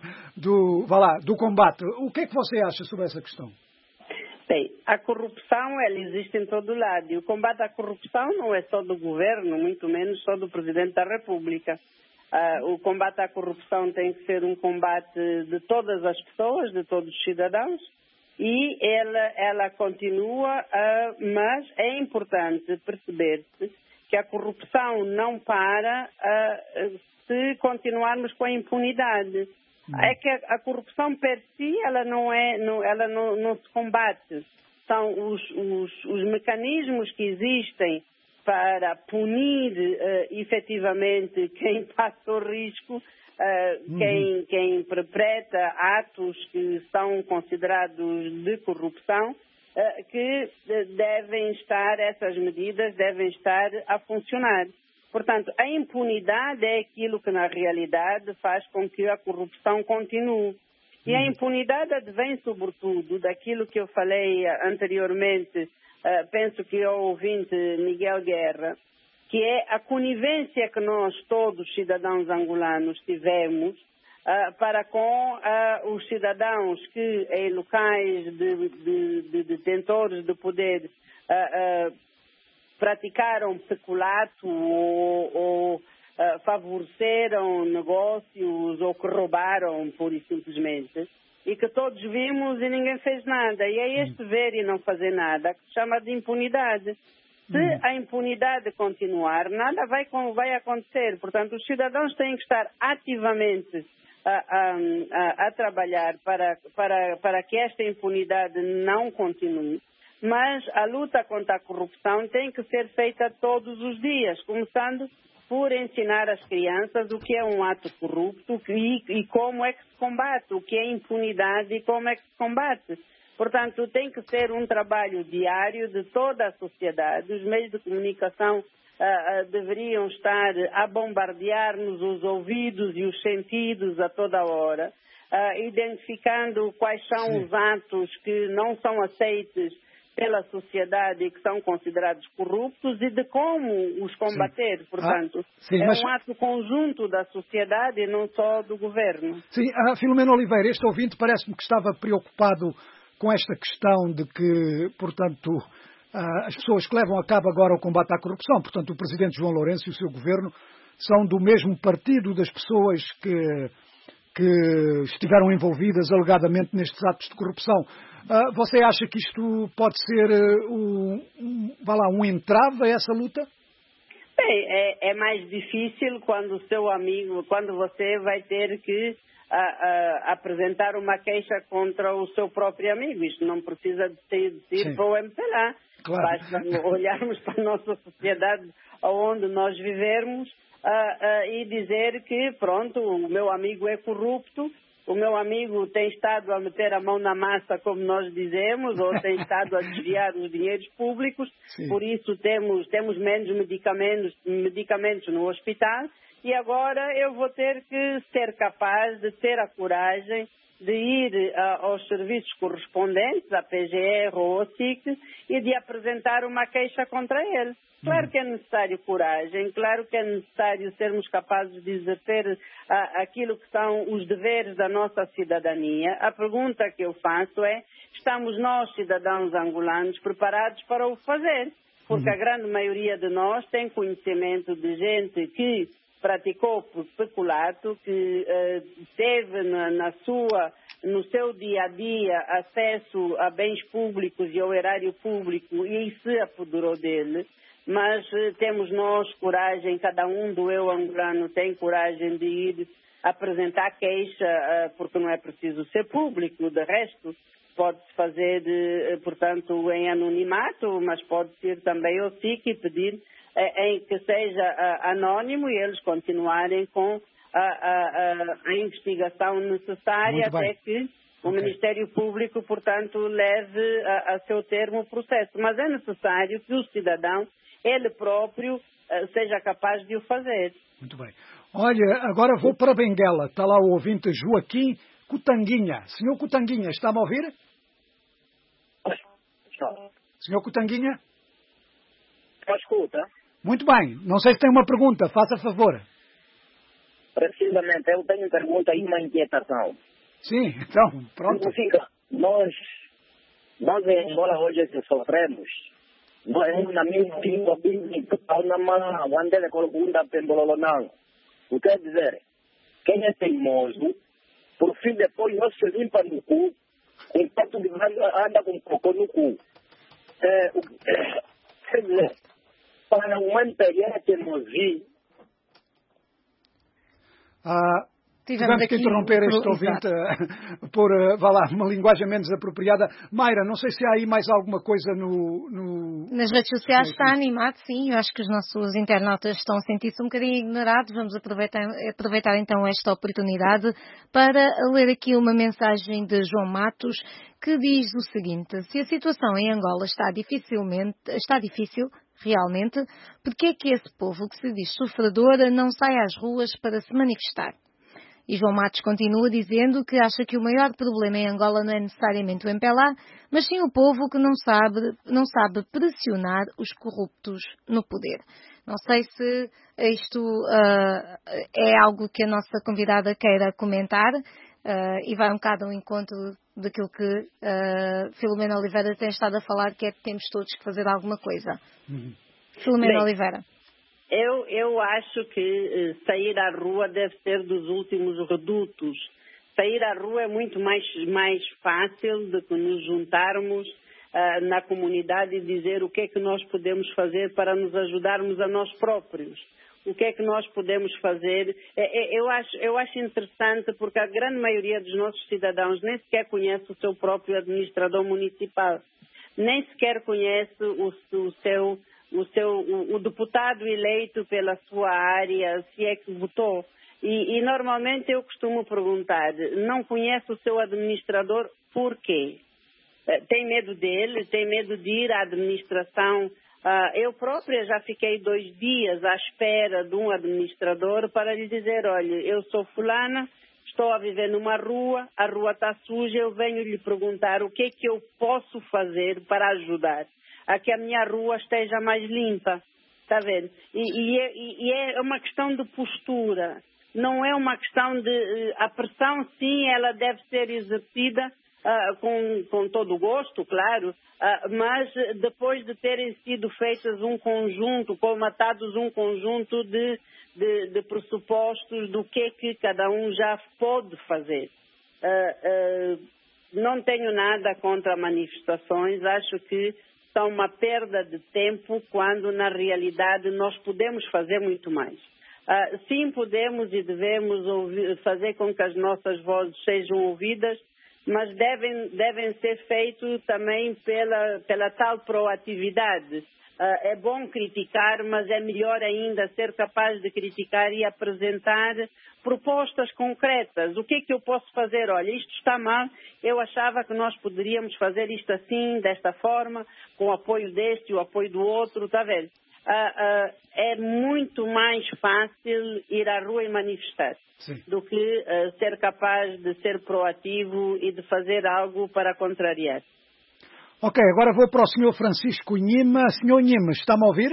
Speaker 2: do combate. O que é que você acha sobre essa questão?
Speaker 8: Bem, a corrupção, ela existe em todo lado. E o combate à corrupção não é só do governo, muito menos só do Presidente da República. O combate à corrupção tem que ser um combate de todas as pessoas, de todos os cidadãos, e ela continua, mas é importante perceber-se que a corrupção não para se continuarmos com a impunidade. É que a corrupção per si, ela não se combate. São os mecanismos que existem para punir efetivamente quem passa o risco, quem perpetra atos que são considerados de corrupção, que essas medidas devem estar a funcionar. Portanto, a impunidade é aquilo que, na realidade, faz com que a corrupção continue. E a impunidade advém, sobretudo, daquilo que eu falei anteriormente, penso que é o ouvinte Miguel Guerra, que é a conivência que nós, todos cidadãos angolanos, tivemos para com os cidadãos que, em locais de detentores de poder, praticaram peculato ou favoreceram negócios ou que roubaram, pura e simplesmente, e que todos vimos e ninguém fez nada. E é este ver e não fazer nada que se chama de impunidade. Se a impunidade continuar, nada vai acontecer. Portanto, os cidadãos têm que estar ativamente a trabalhar para que esta impunidade não continue. Mas a luta contra a corrupção tem que ser feita todos os dias, começando por ensinar às crianças o que é um ato corrupto e como é que se combate, o que é impunidade e como é que se combate. Portanto, tem que ser um trabalho diário de toda a sociedade. Os meios de comunicação deveriam estar a bombardear-nos os ouvidos e os sentidos a toda hora, identificando quais são os atos que não são aceitos pela sociedade e que são considerados corruptos e de como os combater. Portanto, um ato conjunto da sociedade e não só do governo.
Speaker 2: Sim, Filomena Oliveira, este ouvinte parece-me que estava preocupado com esta questão de que, portanto, as pessoas que levam a cabo agora o combate à corrupção, portanto, o Presidente João Lourenço e o seu governo, são do mesmo partido das pessoas que estiveram envolvidas alegadamente nestes atos de corrupção. Você acha que isto pode ser um entrave a essa luta?
Speaker 8: Bem, é mais difícil quando você vai ter que apresentar uma queixa contra o seu próprio amigo. Isto não precisa de ir para o MPLA. Claro. Basta olharmos para a nossa sociedade onde nós vivemos e dizer que, pronto, o meu amigo é corrupto, o meu amigo tem estado a meter a mão na massa, como nós dizemos, ou tem estado a desviar os dinheiros públicos. Sim. Por isso temos menos medicamentos no hospital. E agora eu vou ter que ser capaz de ter a coragem de ir aos serviços correspondentes, à PGR ou ao SIC, e de apresentar uma queixa contra ele. Claro que é necessário coragem, claro que é necessário sermos capazes de exercer aquilo que são os deveres da nossa cidadania. A pergunta que eu faço é, estamos nós, cidadãos angolanos, preparados para o fazer? Porque a grande maioria de nós tem conhecimento de gente que praticou peculato, que teve no seu dia a dia acesso a bens públicos e ao erário público e se apoderou dele, mas temos nós coragem, cada um do eu angolano tem coragem de ir apresentar queixa, porque não é preciso ser público, de resto pode-se fazer, portanto, em anonimato, mas pode-se ir também ao SIC e pedir em que seja anónimo e eles continuarem com a investigação necessária até que o Ministério Público, portanto, leve a seu termo o processo. Mas é necessário que o cidadão, ele próprio, seja capaz de o fazer.
Speaker 2: Muito bem. Olha, agora vou para Benguela. Está lá o ouvinte Joaquim Cutanguinha. Senhor Cutanguinha, está-me a ouvir? Senhor Cutanguinha?
Speaker 9: Escuta.
Speaker 2: Muito bem. Não sei se tem uma pergunta. Faça favor.
Speaker 9: Precisamente, eu tenho uma pergunta e uma inquietação.
Speaker 2: Sim, então, pronto.
Speaker 9: Nós em Angola hoje sofremos. Nós, na minha língua, o que quer dizer? Quem é teimoso, por fim depois não se limpa no cu, enquanto anda com cocô no cu. Quer dizer, para um MPLA teimosia.
Speaker 2: Tivemos que interromper este ouvinte por, vá lá, uma linguagem menos apropriada. Mayra, não sei se há aí mais alguma coisa
Speaker 3: Nas redes sociais está animado, sim. Eu acho que os nossos internautas estão a sentir-se um bocadinho ignorados. Vamos aproveitar então esta oportunidade para ler aqui uma mensagem de João Matos, que diz o seguinte: se a situação em Angola está difícil, realmente, porque é que esse povo que se diz sofredor não sai às ruas para se manifestar? E João Matos continua dizendo que acha que o maior problema em Angola não é necessariamente o MPLA, mas sim o povo que não sabe pressionar os corruptos no poder. Não sei se isto é algo que a nossa convidada queira comentar e vai um bocado ao encontro daquilo que Filomena Oliveira tem estado a falar, que é que temos todos que fazer alguma coisa. Filomena Oliveira.
Speaker 8: Eu acho que sair à rua deve ser dos últimos redutos. Sair à rua é muito mais fácil do que nos juntarmos na comunidade e dizer o que é que nós podemos fazer para nos ajudarmos a nós próprios. O que é que nós podemos fazer? Eu acho interessante porque a grande maioria dos nossos cidadãos nem sequer conhece o seu próprio administrador municipal. Nem sequer conhece o deputado eleito pela sua área, se é que votou. E normalmente eu costumo perguntar, não conhece o seu administrador, por quê? Tem medo dele? Tem medo de ir à administração? Eu própria já fiquei 2 dias à espera de um administrador para lhe dizer, olha, eu sou fulana, estou a viver numa rua, a rua está suja, eu venho lhe perguntar o que é que eu posso fazer para ajudar a que a minha rua esteja mais limpa, está vendo? E é uma questão de postura, não é uma questão de... A pressão, sim, ela deve ser exercida com todo o gosto, claro, mas depois de terem sido feitas colmatados um conjunto de pressupostos do que é que cada um já pode fazer. Não tenho nada contra manifestações, acho que são uma perda de tempo quando, na realidade, nós podemos fazer muito mais. Sim, podemos e devemos fazer com que as nossas vozes sejam ouvidas, mas devem ser feitos também pela tal proatividade. É bom criticar, mas é melhor ainda ser capaz de criticar e apresentar propostas concretas. O que é que eu posso fazer? Olha, isto está mal, eu achava que nós poderíamos fazer isto assim, desta forma, com o apoio deste e o apoio do outro, está vendo? É muito mais fácil ir à rua e manifestar do que ser capaz de ser proativo e de fazer algo para contrariar.
Speaker 2: Ok, agora vou para o Sr. Francisco Nhima. Sr. Nhima, está-me a ouvir?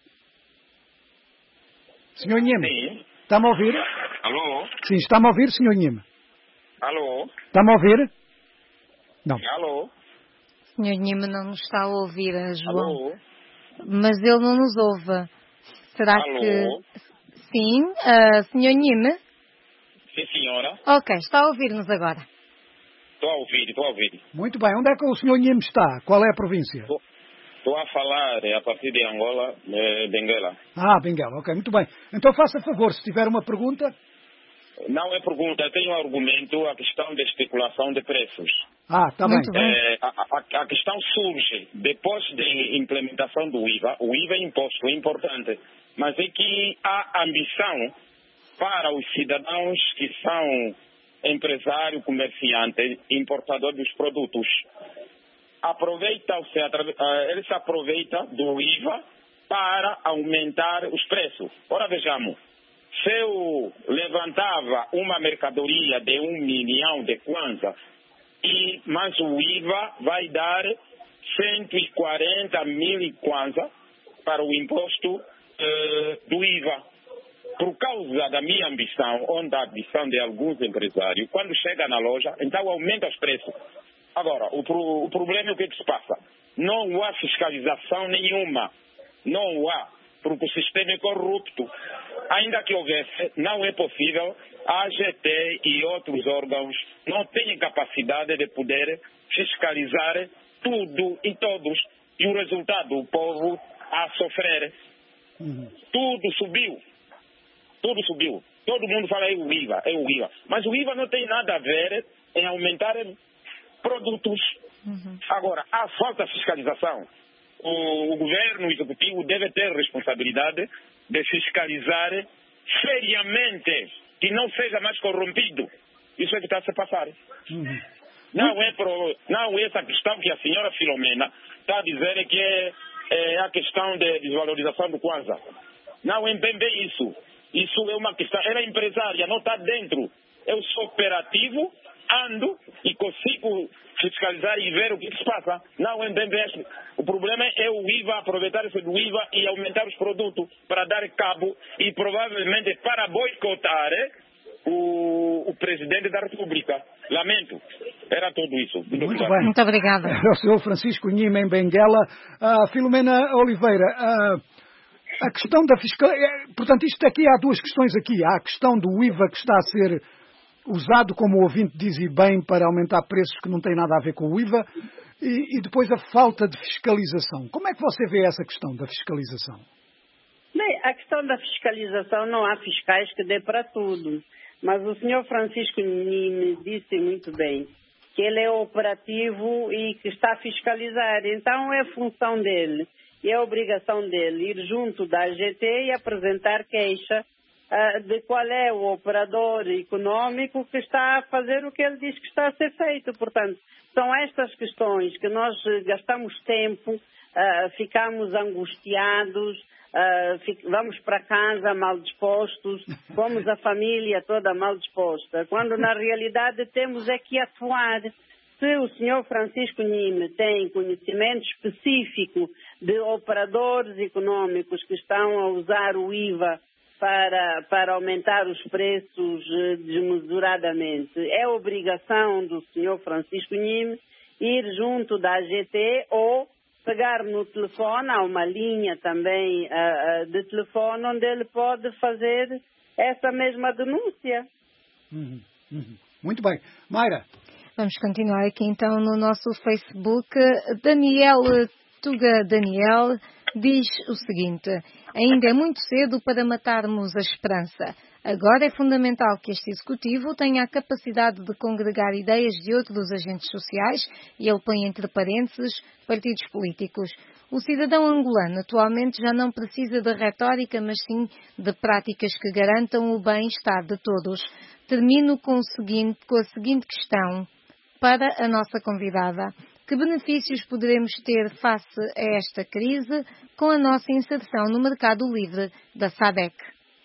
Speaker 2: Sr. Nhima,
Speaker 11: sim.
Speaker 2: Está-me a ouvir?
Speaker 11: Alô?
Speaker 2: Sim, está-me a ouvir, Sr. Nhima?
Speaker 11: Alô?
Speaker 2: Está-me a ouvir? Não.
Speaker 11: Alô?
Speaker 3: Sr. Nhima não nos está a ouvir, João.
Speaker 11: Alô?
Speaker 3: Mas ele não nos ouve. Será
Speaker 11: Alô?
Speaker 3: que... Sim, Sr. Nhima?
Speaker 11: Sim, senhora.
Speaker 3: Ok, está a ouvir-nos agora.
Speaker 11: Estou a ouvir.
Speaker 2: Muito bem, onde é que o Sr. Nhima está? Qual é a província?
Speaker 11: Estou a falar a partir de Angola, Benguela.
Speaker 2: Benguela, ok, muito bem. Então faça favor, se tiver uma pergunta...
Speaker 11: Não é pergunta, tenho um argumento, a questão da especulação de preços.
Speaker 2: Está bem.
Speaker 11: A questão surge depois da implementação do IVA. O IVA é imposto, é importante, mas é que há ambição para os cidadãos que são empresário, comerciante, importador dos produtos. Ele se aproveita do IVA para aumentar os preços. Ora, vejamos. Se eu levantava uma mercadoria de 1 milhão de kwanza, mas o IVA vai dar 140 mil kwanza para o imposto do IVA. Por causa da minha ambição, ou da ambição de alguns empresários, quando chega na loja, então aumenta os preços. Agora, o problema é o que se passa. Não há fiscalização nenhuma. Não há. Porque o sistema é corrupto. Ainda que houvesse, não é possível. A AGT e outros órgãos não têm capacidade de poder fiscalizar tudo e todos. E o resultado, o povo a sofrer. Tudo subiu. Todo mundo fala é o IVA. Mas o IVA não tem nada a ver em aumentar produtos. Agora, há falta de fiscalização. O governo, o executivo deve ter responsabilidade de fiscalizar seriamente, que não seja mais corrompido. Isso é que está a se passar. Não é essa questão que a senhora Filomena está a dizer que é a questão de desvalorização do Kwanza. Não é bem isso. Isso é uma questão. Ela é empresária, não está dentro. Eu sou operativo, ando e consigo fiscalizar e ver o que se passa. Não é bem isso. O problema é o IVA, aproveitar-se do IVA e aumentar os produtos para dar cabo e provavelmente para boicotar o presidente da República. Lamento. Era tudo isso.
Speaker 2: Muito bem.
Speaker 3: Muito obrigada.
Speaker 2: É o senhor Francisco Nhima em Benguela. Filomena Oliveira, a questão da fiscalização... Portanto, isto aqui, há duas questões aqui. Há a questão do IVA que está a ser usado, como o ouvinte diz e bem, para aumentar preços que não têm nada a ver com o IVA, e depois a falta de fiscalização. Como é que você vê essa questão da fiscalização?
Speaker 8: Bem, a questão da fiscalização, não há fiscais que dê para tudo. Mas o senhor Francisco me disse muito bem que ele é operativo e que está a fiscalizar. Então é função dele e é obrigação dele ir junto da AGT e apresentar queixa de qual é o operador econômico que está a fazer o que ele diz que está a ser feito. Portanto, são estas questões que nós gastamos tempo, ficamos angustiados, vamos para casa mal dispostos, fomos a família toda mal disposta, quando na realidade temos é que atuar. Se o senhor Francisco Nhime tem conhecimento específico de operadores econômicos que estão a usar o IVA para aumentar os preços desmesuradamente, é obrigação do senhor Francisco Nhime ir junto da AGT ou pegar no telefone, há uma linha também de telefone onde ele pode fazer essa mesma denúncia.
Speaker 2: Muito bem. Mayra.
Speaker 3: Vamos continuar aqui então no nosso Facebook. Daniel Tuga Daniel diz o seguinte: ainda é muito cedo para matarmos a esperança. Agora é fundamental que este Executivo tenha a capacidade de congregar ideias de outros agentes sociais, e ele põe entre parênteses partidos políticos. O cidadão angolano atualmente já não precisa de retórica, mas sim de práticas que garantam o bem-estar de todos. Termino com a seguinte questão para a nossa convidada. Que benefícios poderemos ter face a esta crise com a nossa inserção no mercado livre da SADC?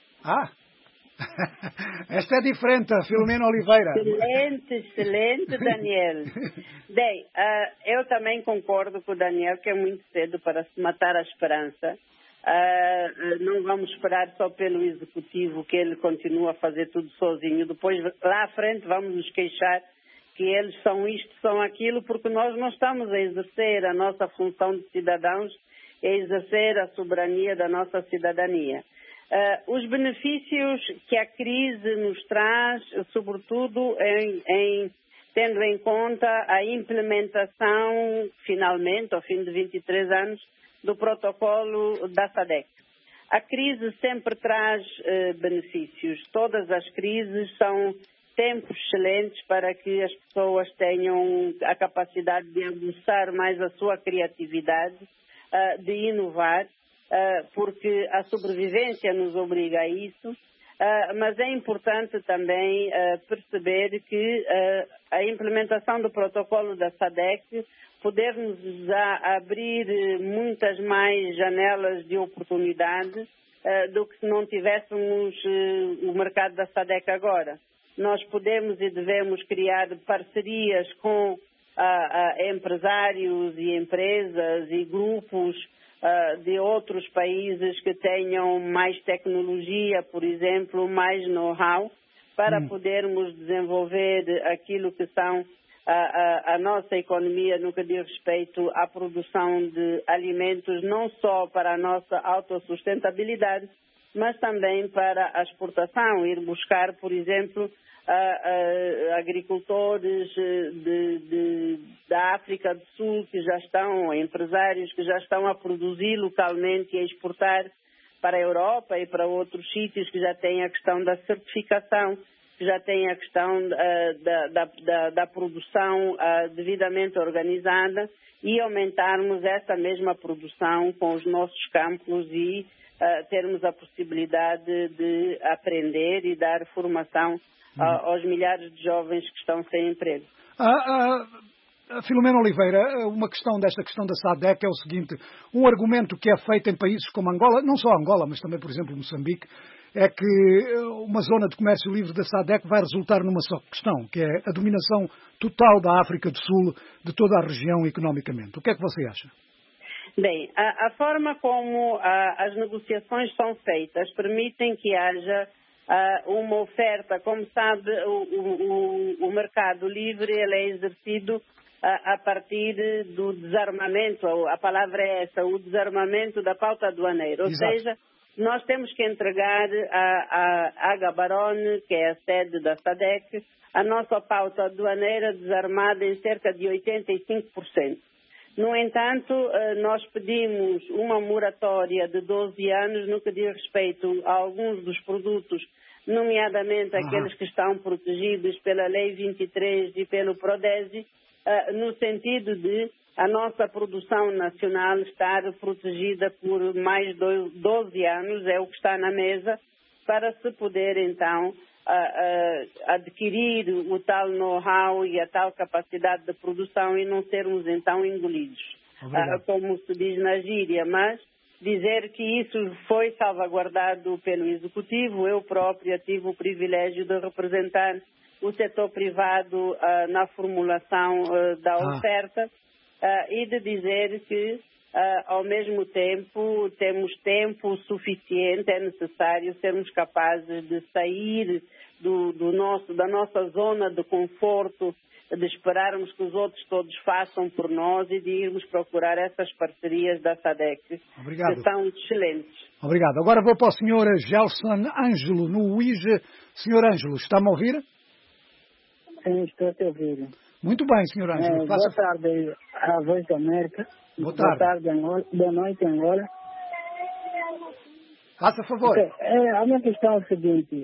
Speaker 2: Esta é diferente, Filomena Oliveira.
Speaker 8: Excelente, Daniel. Bem, eu também concordo com o Daniel que é muito cedo para se matar a esperança. Não vamos esperar só pelo Executivo que ele continua a fazer tudo sozinho. Depois, lá à frente, vamos nos queixar que eles são isto, são aquilo, porque nós não estamos a exercer a nossa função de cidadãos, a exercer a soberania da nossa cidadania. Os benefícios que a crise nos traz, sobretudo tendo em conta a implementação, finalmente, ao fim de 23 anos, do protocolo da SADC. A crise sempre traz benefícios. Todas as crises são tempos excelentes para que as pessoas tenham a capacidade de aguçar mais a sua criatividade, de inovar, porque a sobrevivência nos obriga a isso, mas é importante também perceber que a implementação do protocolo da SADC poder-nos abrir muitas mais janelas de oportunidade do que se não tivéssemos o mercado da SADC agora. Nós podemos e devemos criar parcerias com empresários e empresas e grupos de outros países que tenham mais tecnologia, por exemplo, mais know-how, para podermos desenvolver aquilo que são a nossa economia no que diz respeito à produção de alimentos, não só para a nossa autossustentabilidade, mas também para a exportação, ir buscar, por exemplo, agricultores da África do Sul que já estão, empresários que já estão a produzir localmente e a exportar para a Europa e para outros sítios que já têm a questão da certificação, que já têm a questão da produção devidamente organizada, e aumentarmos essa mesma produção com os nossos campos e termos a possibilidade de aprender e dar formação aos milhares de jovens que estão sem emprego.
Speaker 2: Filomena Oliveira, desta questão da SADC é o seguinte: um argumento que é feito em países como Angola, não só Angola, mas também, por exemplo, Moçambique, é que uma zona de comércio livre da SADC vai resultar numa só questão, que é a dominação total da África do Sul, de toda a região economicamente. O que é que você acha?
Speaker 8: Bem, a forma como as negociações são feitas permitem que haja uma oferta. Como sabe, o mercado livre ele é exercido a partir do desarmamento, a palavra é essa, o desarmamento da pauta aduaneira. Ou seja, nós temos que entregar a Gaborone, que é a sede da SADC, a nossa pauta aduaneira desarmada em cerca de 85%. No entanto, nós pedimos uma moratória de 12 anos no que diz respeito a alguns dos produtos, nomeadamente aqueles que estão protegidos pela Lei 23 e pelo Prodesi, no sentido de a nossa produção nacional estar protegida por mais 12 anos, é o que está na mesa, para se poder então adquirir o tal know-how e a tal capacidade de produção e não sermos então engolidos, como se diz na gíria. Mas dizer que isso foi salvaguardado pelo Executivo, eu própria tive o privilégio de representar o setor privado na formulação da oferta e de dizer que, ao mesmo tempo, temos tempo suficiente, é necessário sermos capazes de sair da nossa zona de conforto, de esperarmos que os outros todos façam por nós e de irmos procurar essas parcerias da SADC, que são excelentes.
Speaker 2: Obrigado. Agora vou para o Sr. Gelson Ângelo, no UIGE. Sr. Ângelo, está-me a ouvir?
Speaker 12: Sim, estou a te ouvir.
Speaker 2: Muito bem, Sr. Ângelo.
Speaker 12: Boa tarde à Voz da América.
Speaker 2: Boa tarde.
Speaker 12: Boa tarde, Angola. Boa noite, Angola.
Speaker 2: Faça favor.
Speaker 12: A minha questão é o seguinte.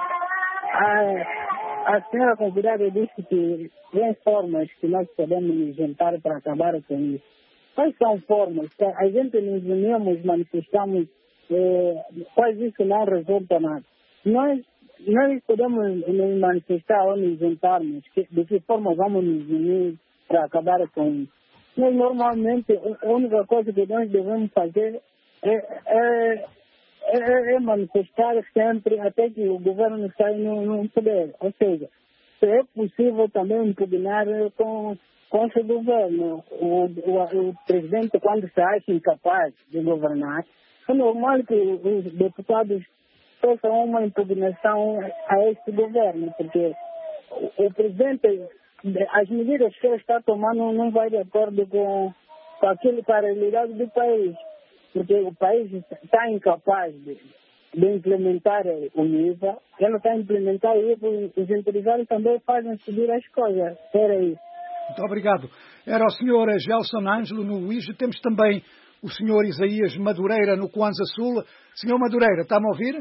Speaker 12: A senhora convidada disse que tem formas que nós podemos nos juntar para acabar com isso. Quais são formas? A gente nos unimos, manifestamos, quase isso não resulta nada. Nós podemos nos manifestar ou nos juntarmos, de que forma vamos nos unir para acabar com isso. Nós, normalmente, a única coisa que nós devemos fazer é manifestar sempre até que o governo saia no poder. Ou seja, se é possível também impugnar com esse governo. O presidente, quando se acha incapaz de governar, é normal que os deputados façam uma impugnação a este governo, porque o presidente, as medidas que ele está tomando não vai de acordo com aquilo que é a realidade do país, porque o país está incapaz de implementar o IVA, ele não está a implementar o IVA, os empresários também fazem subir as coisas. Era isso.
Speaker 2: Muito obrigado. Era o Sr. Gelson Ângelo no UIGE. Temos também o Sr. Isaías Madureira no Kwanza Sul. Sr. Madureira, está-me a ouvir?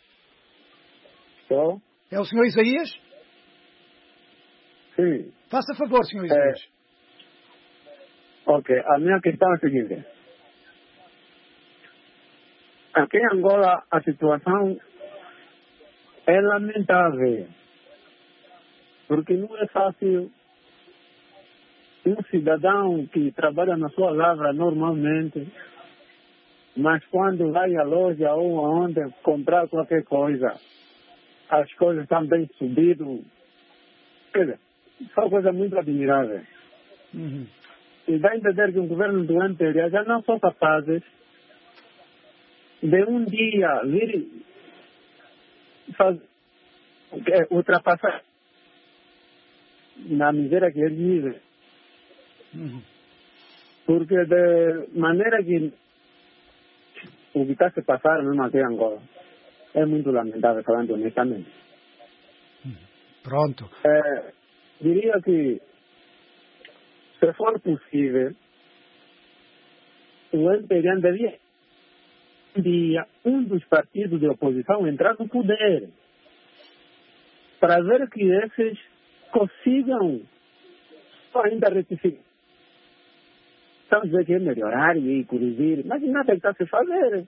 Speaker 13: Estou.
Speaker 2: É o Sr. Isaías?
Speaker 13: Sim.
Speaker 2: Faça favor, Sr. Isaías.
Speaker 13: Ok, a minha questão é a seguinte. Aqui em Angola a situação é lamentável, porque não é fácil um cidadão que trabalha na sua lavra normalmente, mas quando vai à loja ou aonde comprar qualquer coisa, as coisas também subiram. Quer dizer, é uma coisa muito admirável. E dá a entender que o governo do anterior já não são capazes de um dia vir ultrapassar na miséria que eles vivem. Porque de maneira que o que está se passando mesmo aqui em Angola é muito lamentável, falando honestamente.
Speaker 2: Pronto.
Speaker 13: Diria que, se for possível, o anterior devia dia um dos partidos de oposição entrar no poder, para ver que esses consigam ainda retificar. Estamos a dizer que é melhorar e corrigir, mas nada está a se fazer.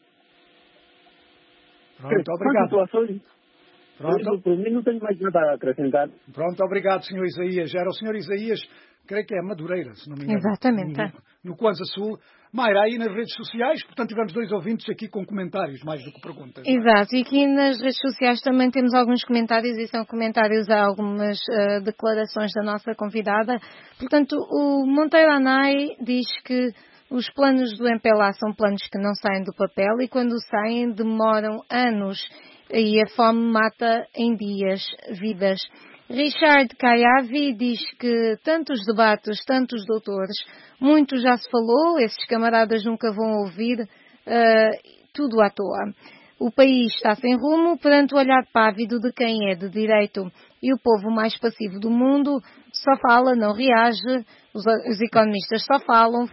Speaker 2: Pronto, obrigado.
Speaker 13: Situações. Pronto. Por mim não tenho mais nada a acrescentar.
Speaker 2: Pronto, obrigado, Sr. Isaías. Era o Sr. Isaías, creio que é Madureira, se não me engano.
Speaker 3: Exatamente.
Speaker 2: No Kwanza Sul. Mayra, aí nas redes sociais, portanto tivemos 2 ouvintes aqui com comentários, mais do que perguntas.
Speaker 3: Exato, e aqui nas redes sociais também temos alguns comentários, e são comentários a algumas declarações da nossa convidada. Portanto, o Monteiro Anai diz que os planos do MPLA são planos que não saem do papel e quando saem demoram anos e a fome mata em dias vidas. Richard Kayavi diz que tantos debates, tantos doutores, muito já se falou, esses camaradas nunca vão ouvir, tudo à toa. O país está sem rumo perante o olhar pávido de quem é de direito e o povo mais passivo do mundo só fala, não reage, os economistas só falam.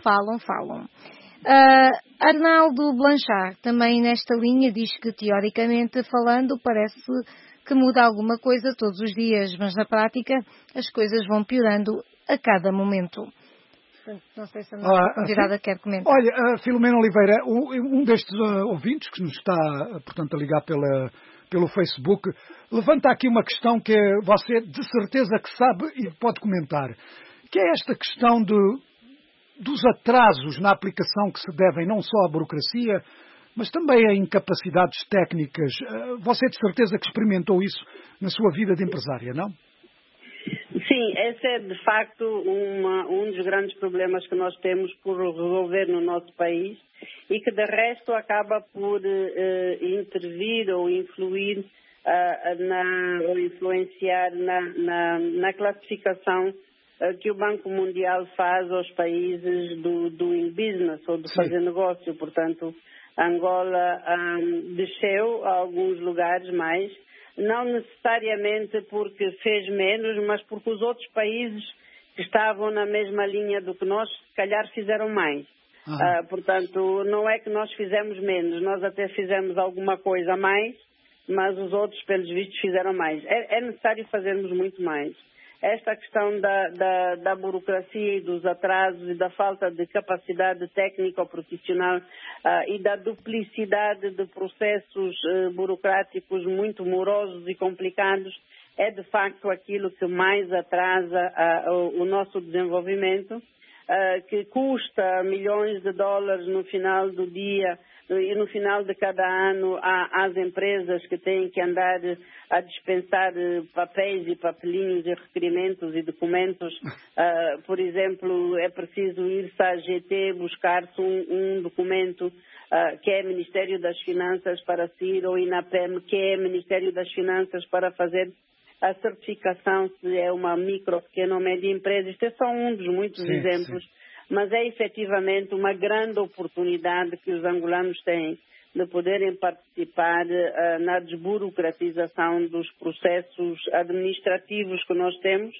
Speaker 3: Arnaldo Blanchard, também nesta linha, diz que teoricamente falando parece que muda alguma coisa todos os dias, mas na prática as coisas vão piorando a cada momento. Não sei se a nossa convidada quer comentar.
Speaker 2: Olha, Filomena Oliveira, um destes ouvintes que nos está, portanto, a ligar pelo Facebook, levanta aqui uma questão que você de certeza que sabe e pode comentar, que é esta questão dos atrasos na aplicação que se devem não só à burocracia, mas também a incapacidades técnicas. Você de certeza que experimentou isso na sua vida de empresária, não?
Speaker 8: Sim, esse é de facto um dos grandes problemas que nós temos por resolver no nosso país e que de resto acaba por intervir ou influir ou influenciar na classificação que o Banco Mundial faz aos países do doing business ou de fazer negócio. Portanto, Angola desceu a alguns lugares mais, não necessariamente porque fez menos, mas porque os outros países que estavam na mesma linha do que nós, se calhar fizeram mais. Portanto, não é que nós fizemos menos, nós até fizemos alguma coisa a mais, mas os outros, pelos vistos, fizeram mais. É necessário fazermos muito mais. Esta questão da burocracia e dos atrasos e da falta de capacidade técnica ou profissional e da duplicidade de processos burocráticos muito morosos e complicados é de facto aquilo que mais atrasa o nosso desenvolvimento, que custa milhões de dólares no final do dia e no final de cada ano às empresas que têm que andar a dispensar papéis e papelinhos e requerimentos e documentos. Por exemplo, é preciso ir-se à GT buscar-se um documento que é Ministério das Finanças para CIR ou INAPEM, que é Ministério das Finanças para fazer a certificação se é uma micro, pequena ou média empresa. Isto é só um dos muitos exemplos. Sim. Mas é efetivamente uma grande oportunidade que os angolanos têm de poderem participar na desburocratização dos processos administrativos que nós temos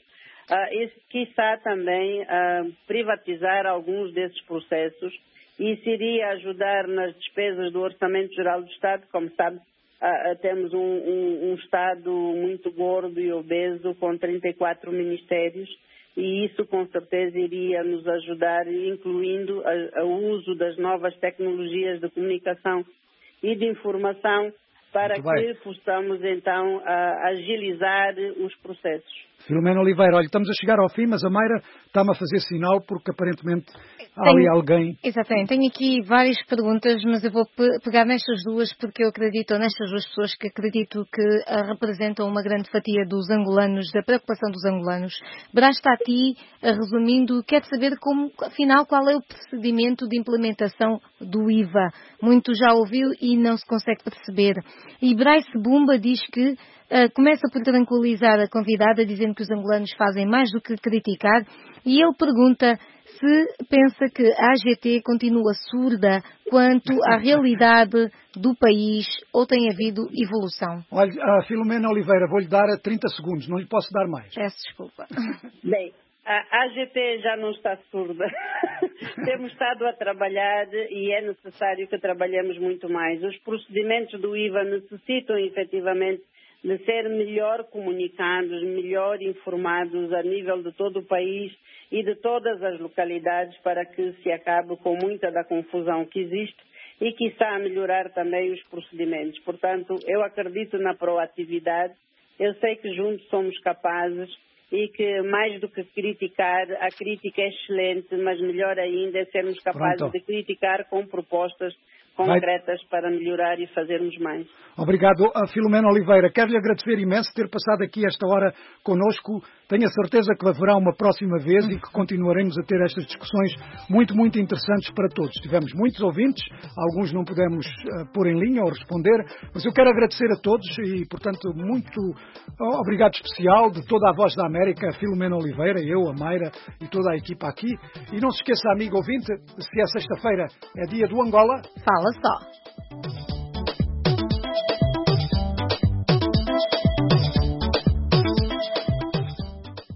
Speaker 8: e, quiçá, também privatizar alguns desses processos. E isso iria ajudar nas despesas do Orçamento Geral do Estado. Como sabe, temos um Estado muito gordo e obeso com 34 ministérios. E isso, com certeza, iria nos ajudar, incluindo o uso das novas tecnologias de comunicação e de informação para que possamos, então, agilizar os processos.
Speaker 2: Filomena Oliveira, olha, estamos a chegar ao fim, mas a Mayra está-me a fazer sinal porque aparentemente há ali alguém...
Speaker 3: Exatamente, tenho aqui várias perguntas, mas eu vou pegar nestas duas porque eu acredito, nestas duas pessoas que acredito que representam uma grande fatia dos angolanos, da preocupação dos angolanos. Brás Tati, resumindo, quer saber afinal, qual é o procedimento de implementação do IVA. Muito já ouviu e não se consegue perceber. E Bryce Bumba diz que começa por tranquilizar a convidada, dizendo que os angolanos fazem mais do que criticar, e ele pergunta se pensa que a AGT continua surda quanto à realidade do país ou tem havido evolução.
Speaker 2: Olha, Filomena Oliveira, vou-lhe dar 30 segundos, não lhe posso dar mais.
Speaker 3: Peço desculpa.
Speaker 8: Bem, A AGT já não está surda. Temos estado a trabalhar e é necessário que trabalhemos muito mais. Os procedimentos do IVA necessitam efetivamente de ser melhor comunicados, melhor informados a nível de todo o país e de todas as localidades para que se acabe com muita da confusão que existe e que está a melhorar também os procedimentos. Portanto, eu acredito na proatividade, eu sei que juntos somos capazes e que mais do que criticar, a crítica é excelente, mas melhor ainda é sermos capazes de criticar com propostas concretas para melhorar e fazermos mais.
Speaker 2: Obrigado, Filomena Oliveira. Quero-lhe agradecer imenso ter passado aqui esta hora connosco. Tenho a certeza que haverá uma próxima vez e que continuaremos a ter estas discussões muito, muito interessantes para todos. Tivemos muitos ouvintes, alguns não pudemos pôr em linha ou responder, mas eu quero agradecer a todos e, portanto, muito obrigado especial de toda a Voz da América, a Filomena Oliveira, eu, a Mayra e toda a equipa aqui. E não se esqueça, amigo ouvinte, se é sexta-feira, é dia do Angola.
Speaker 3: Fala só.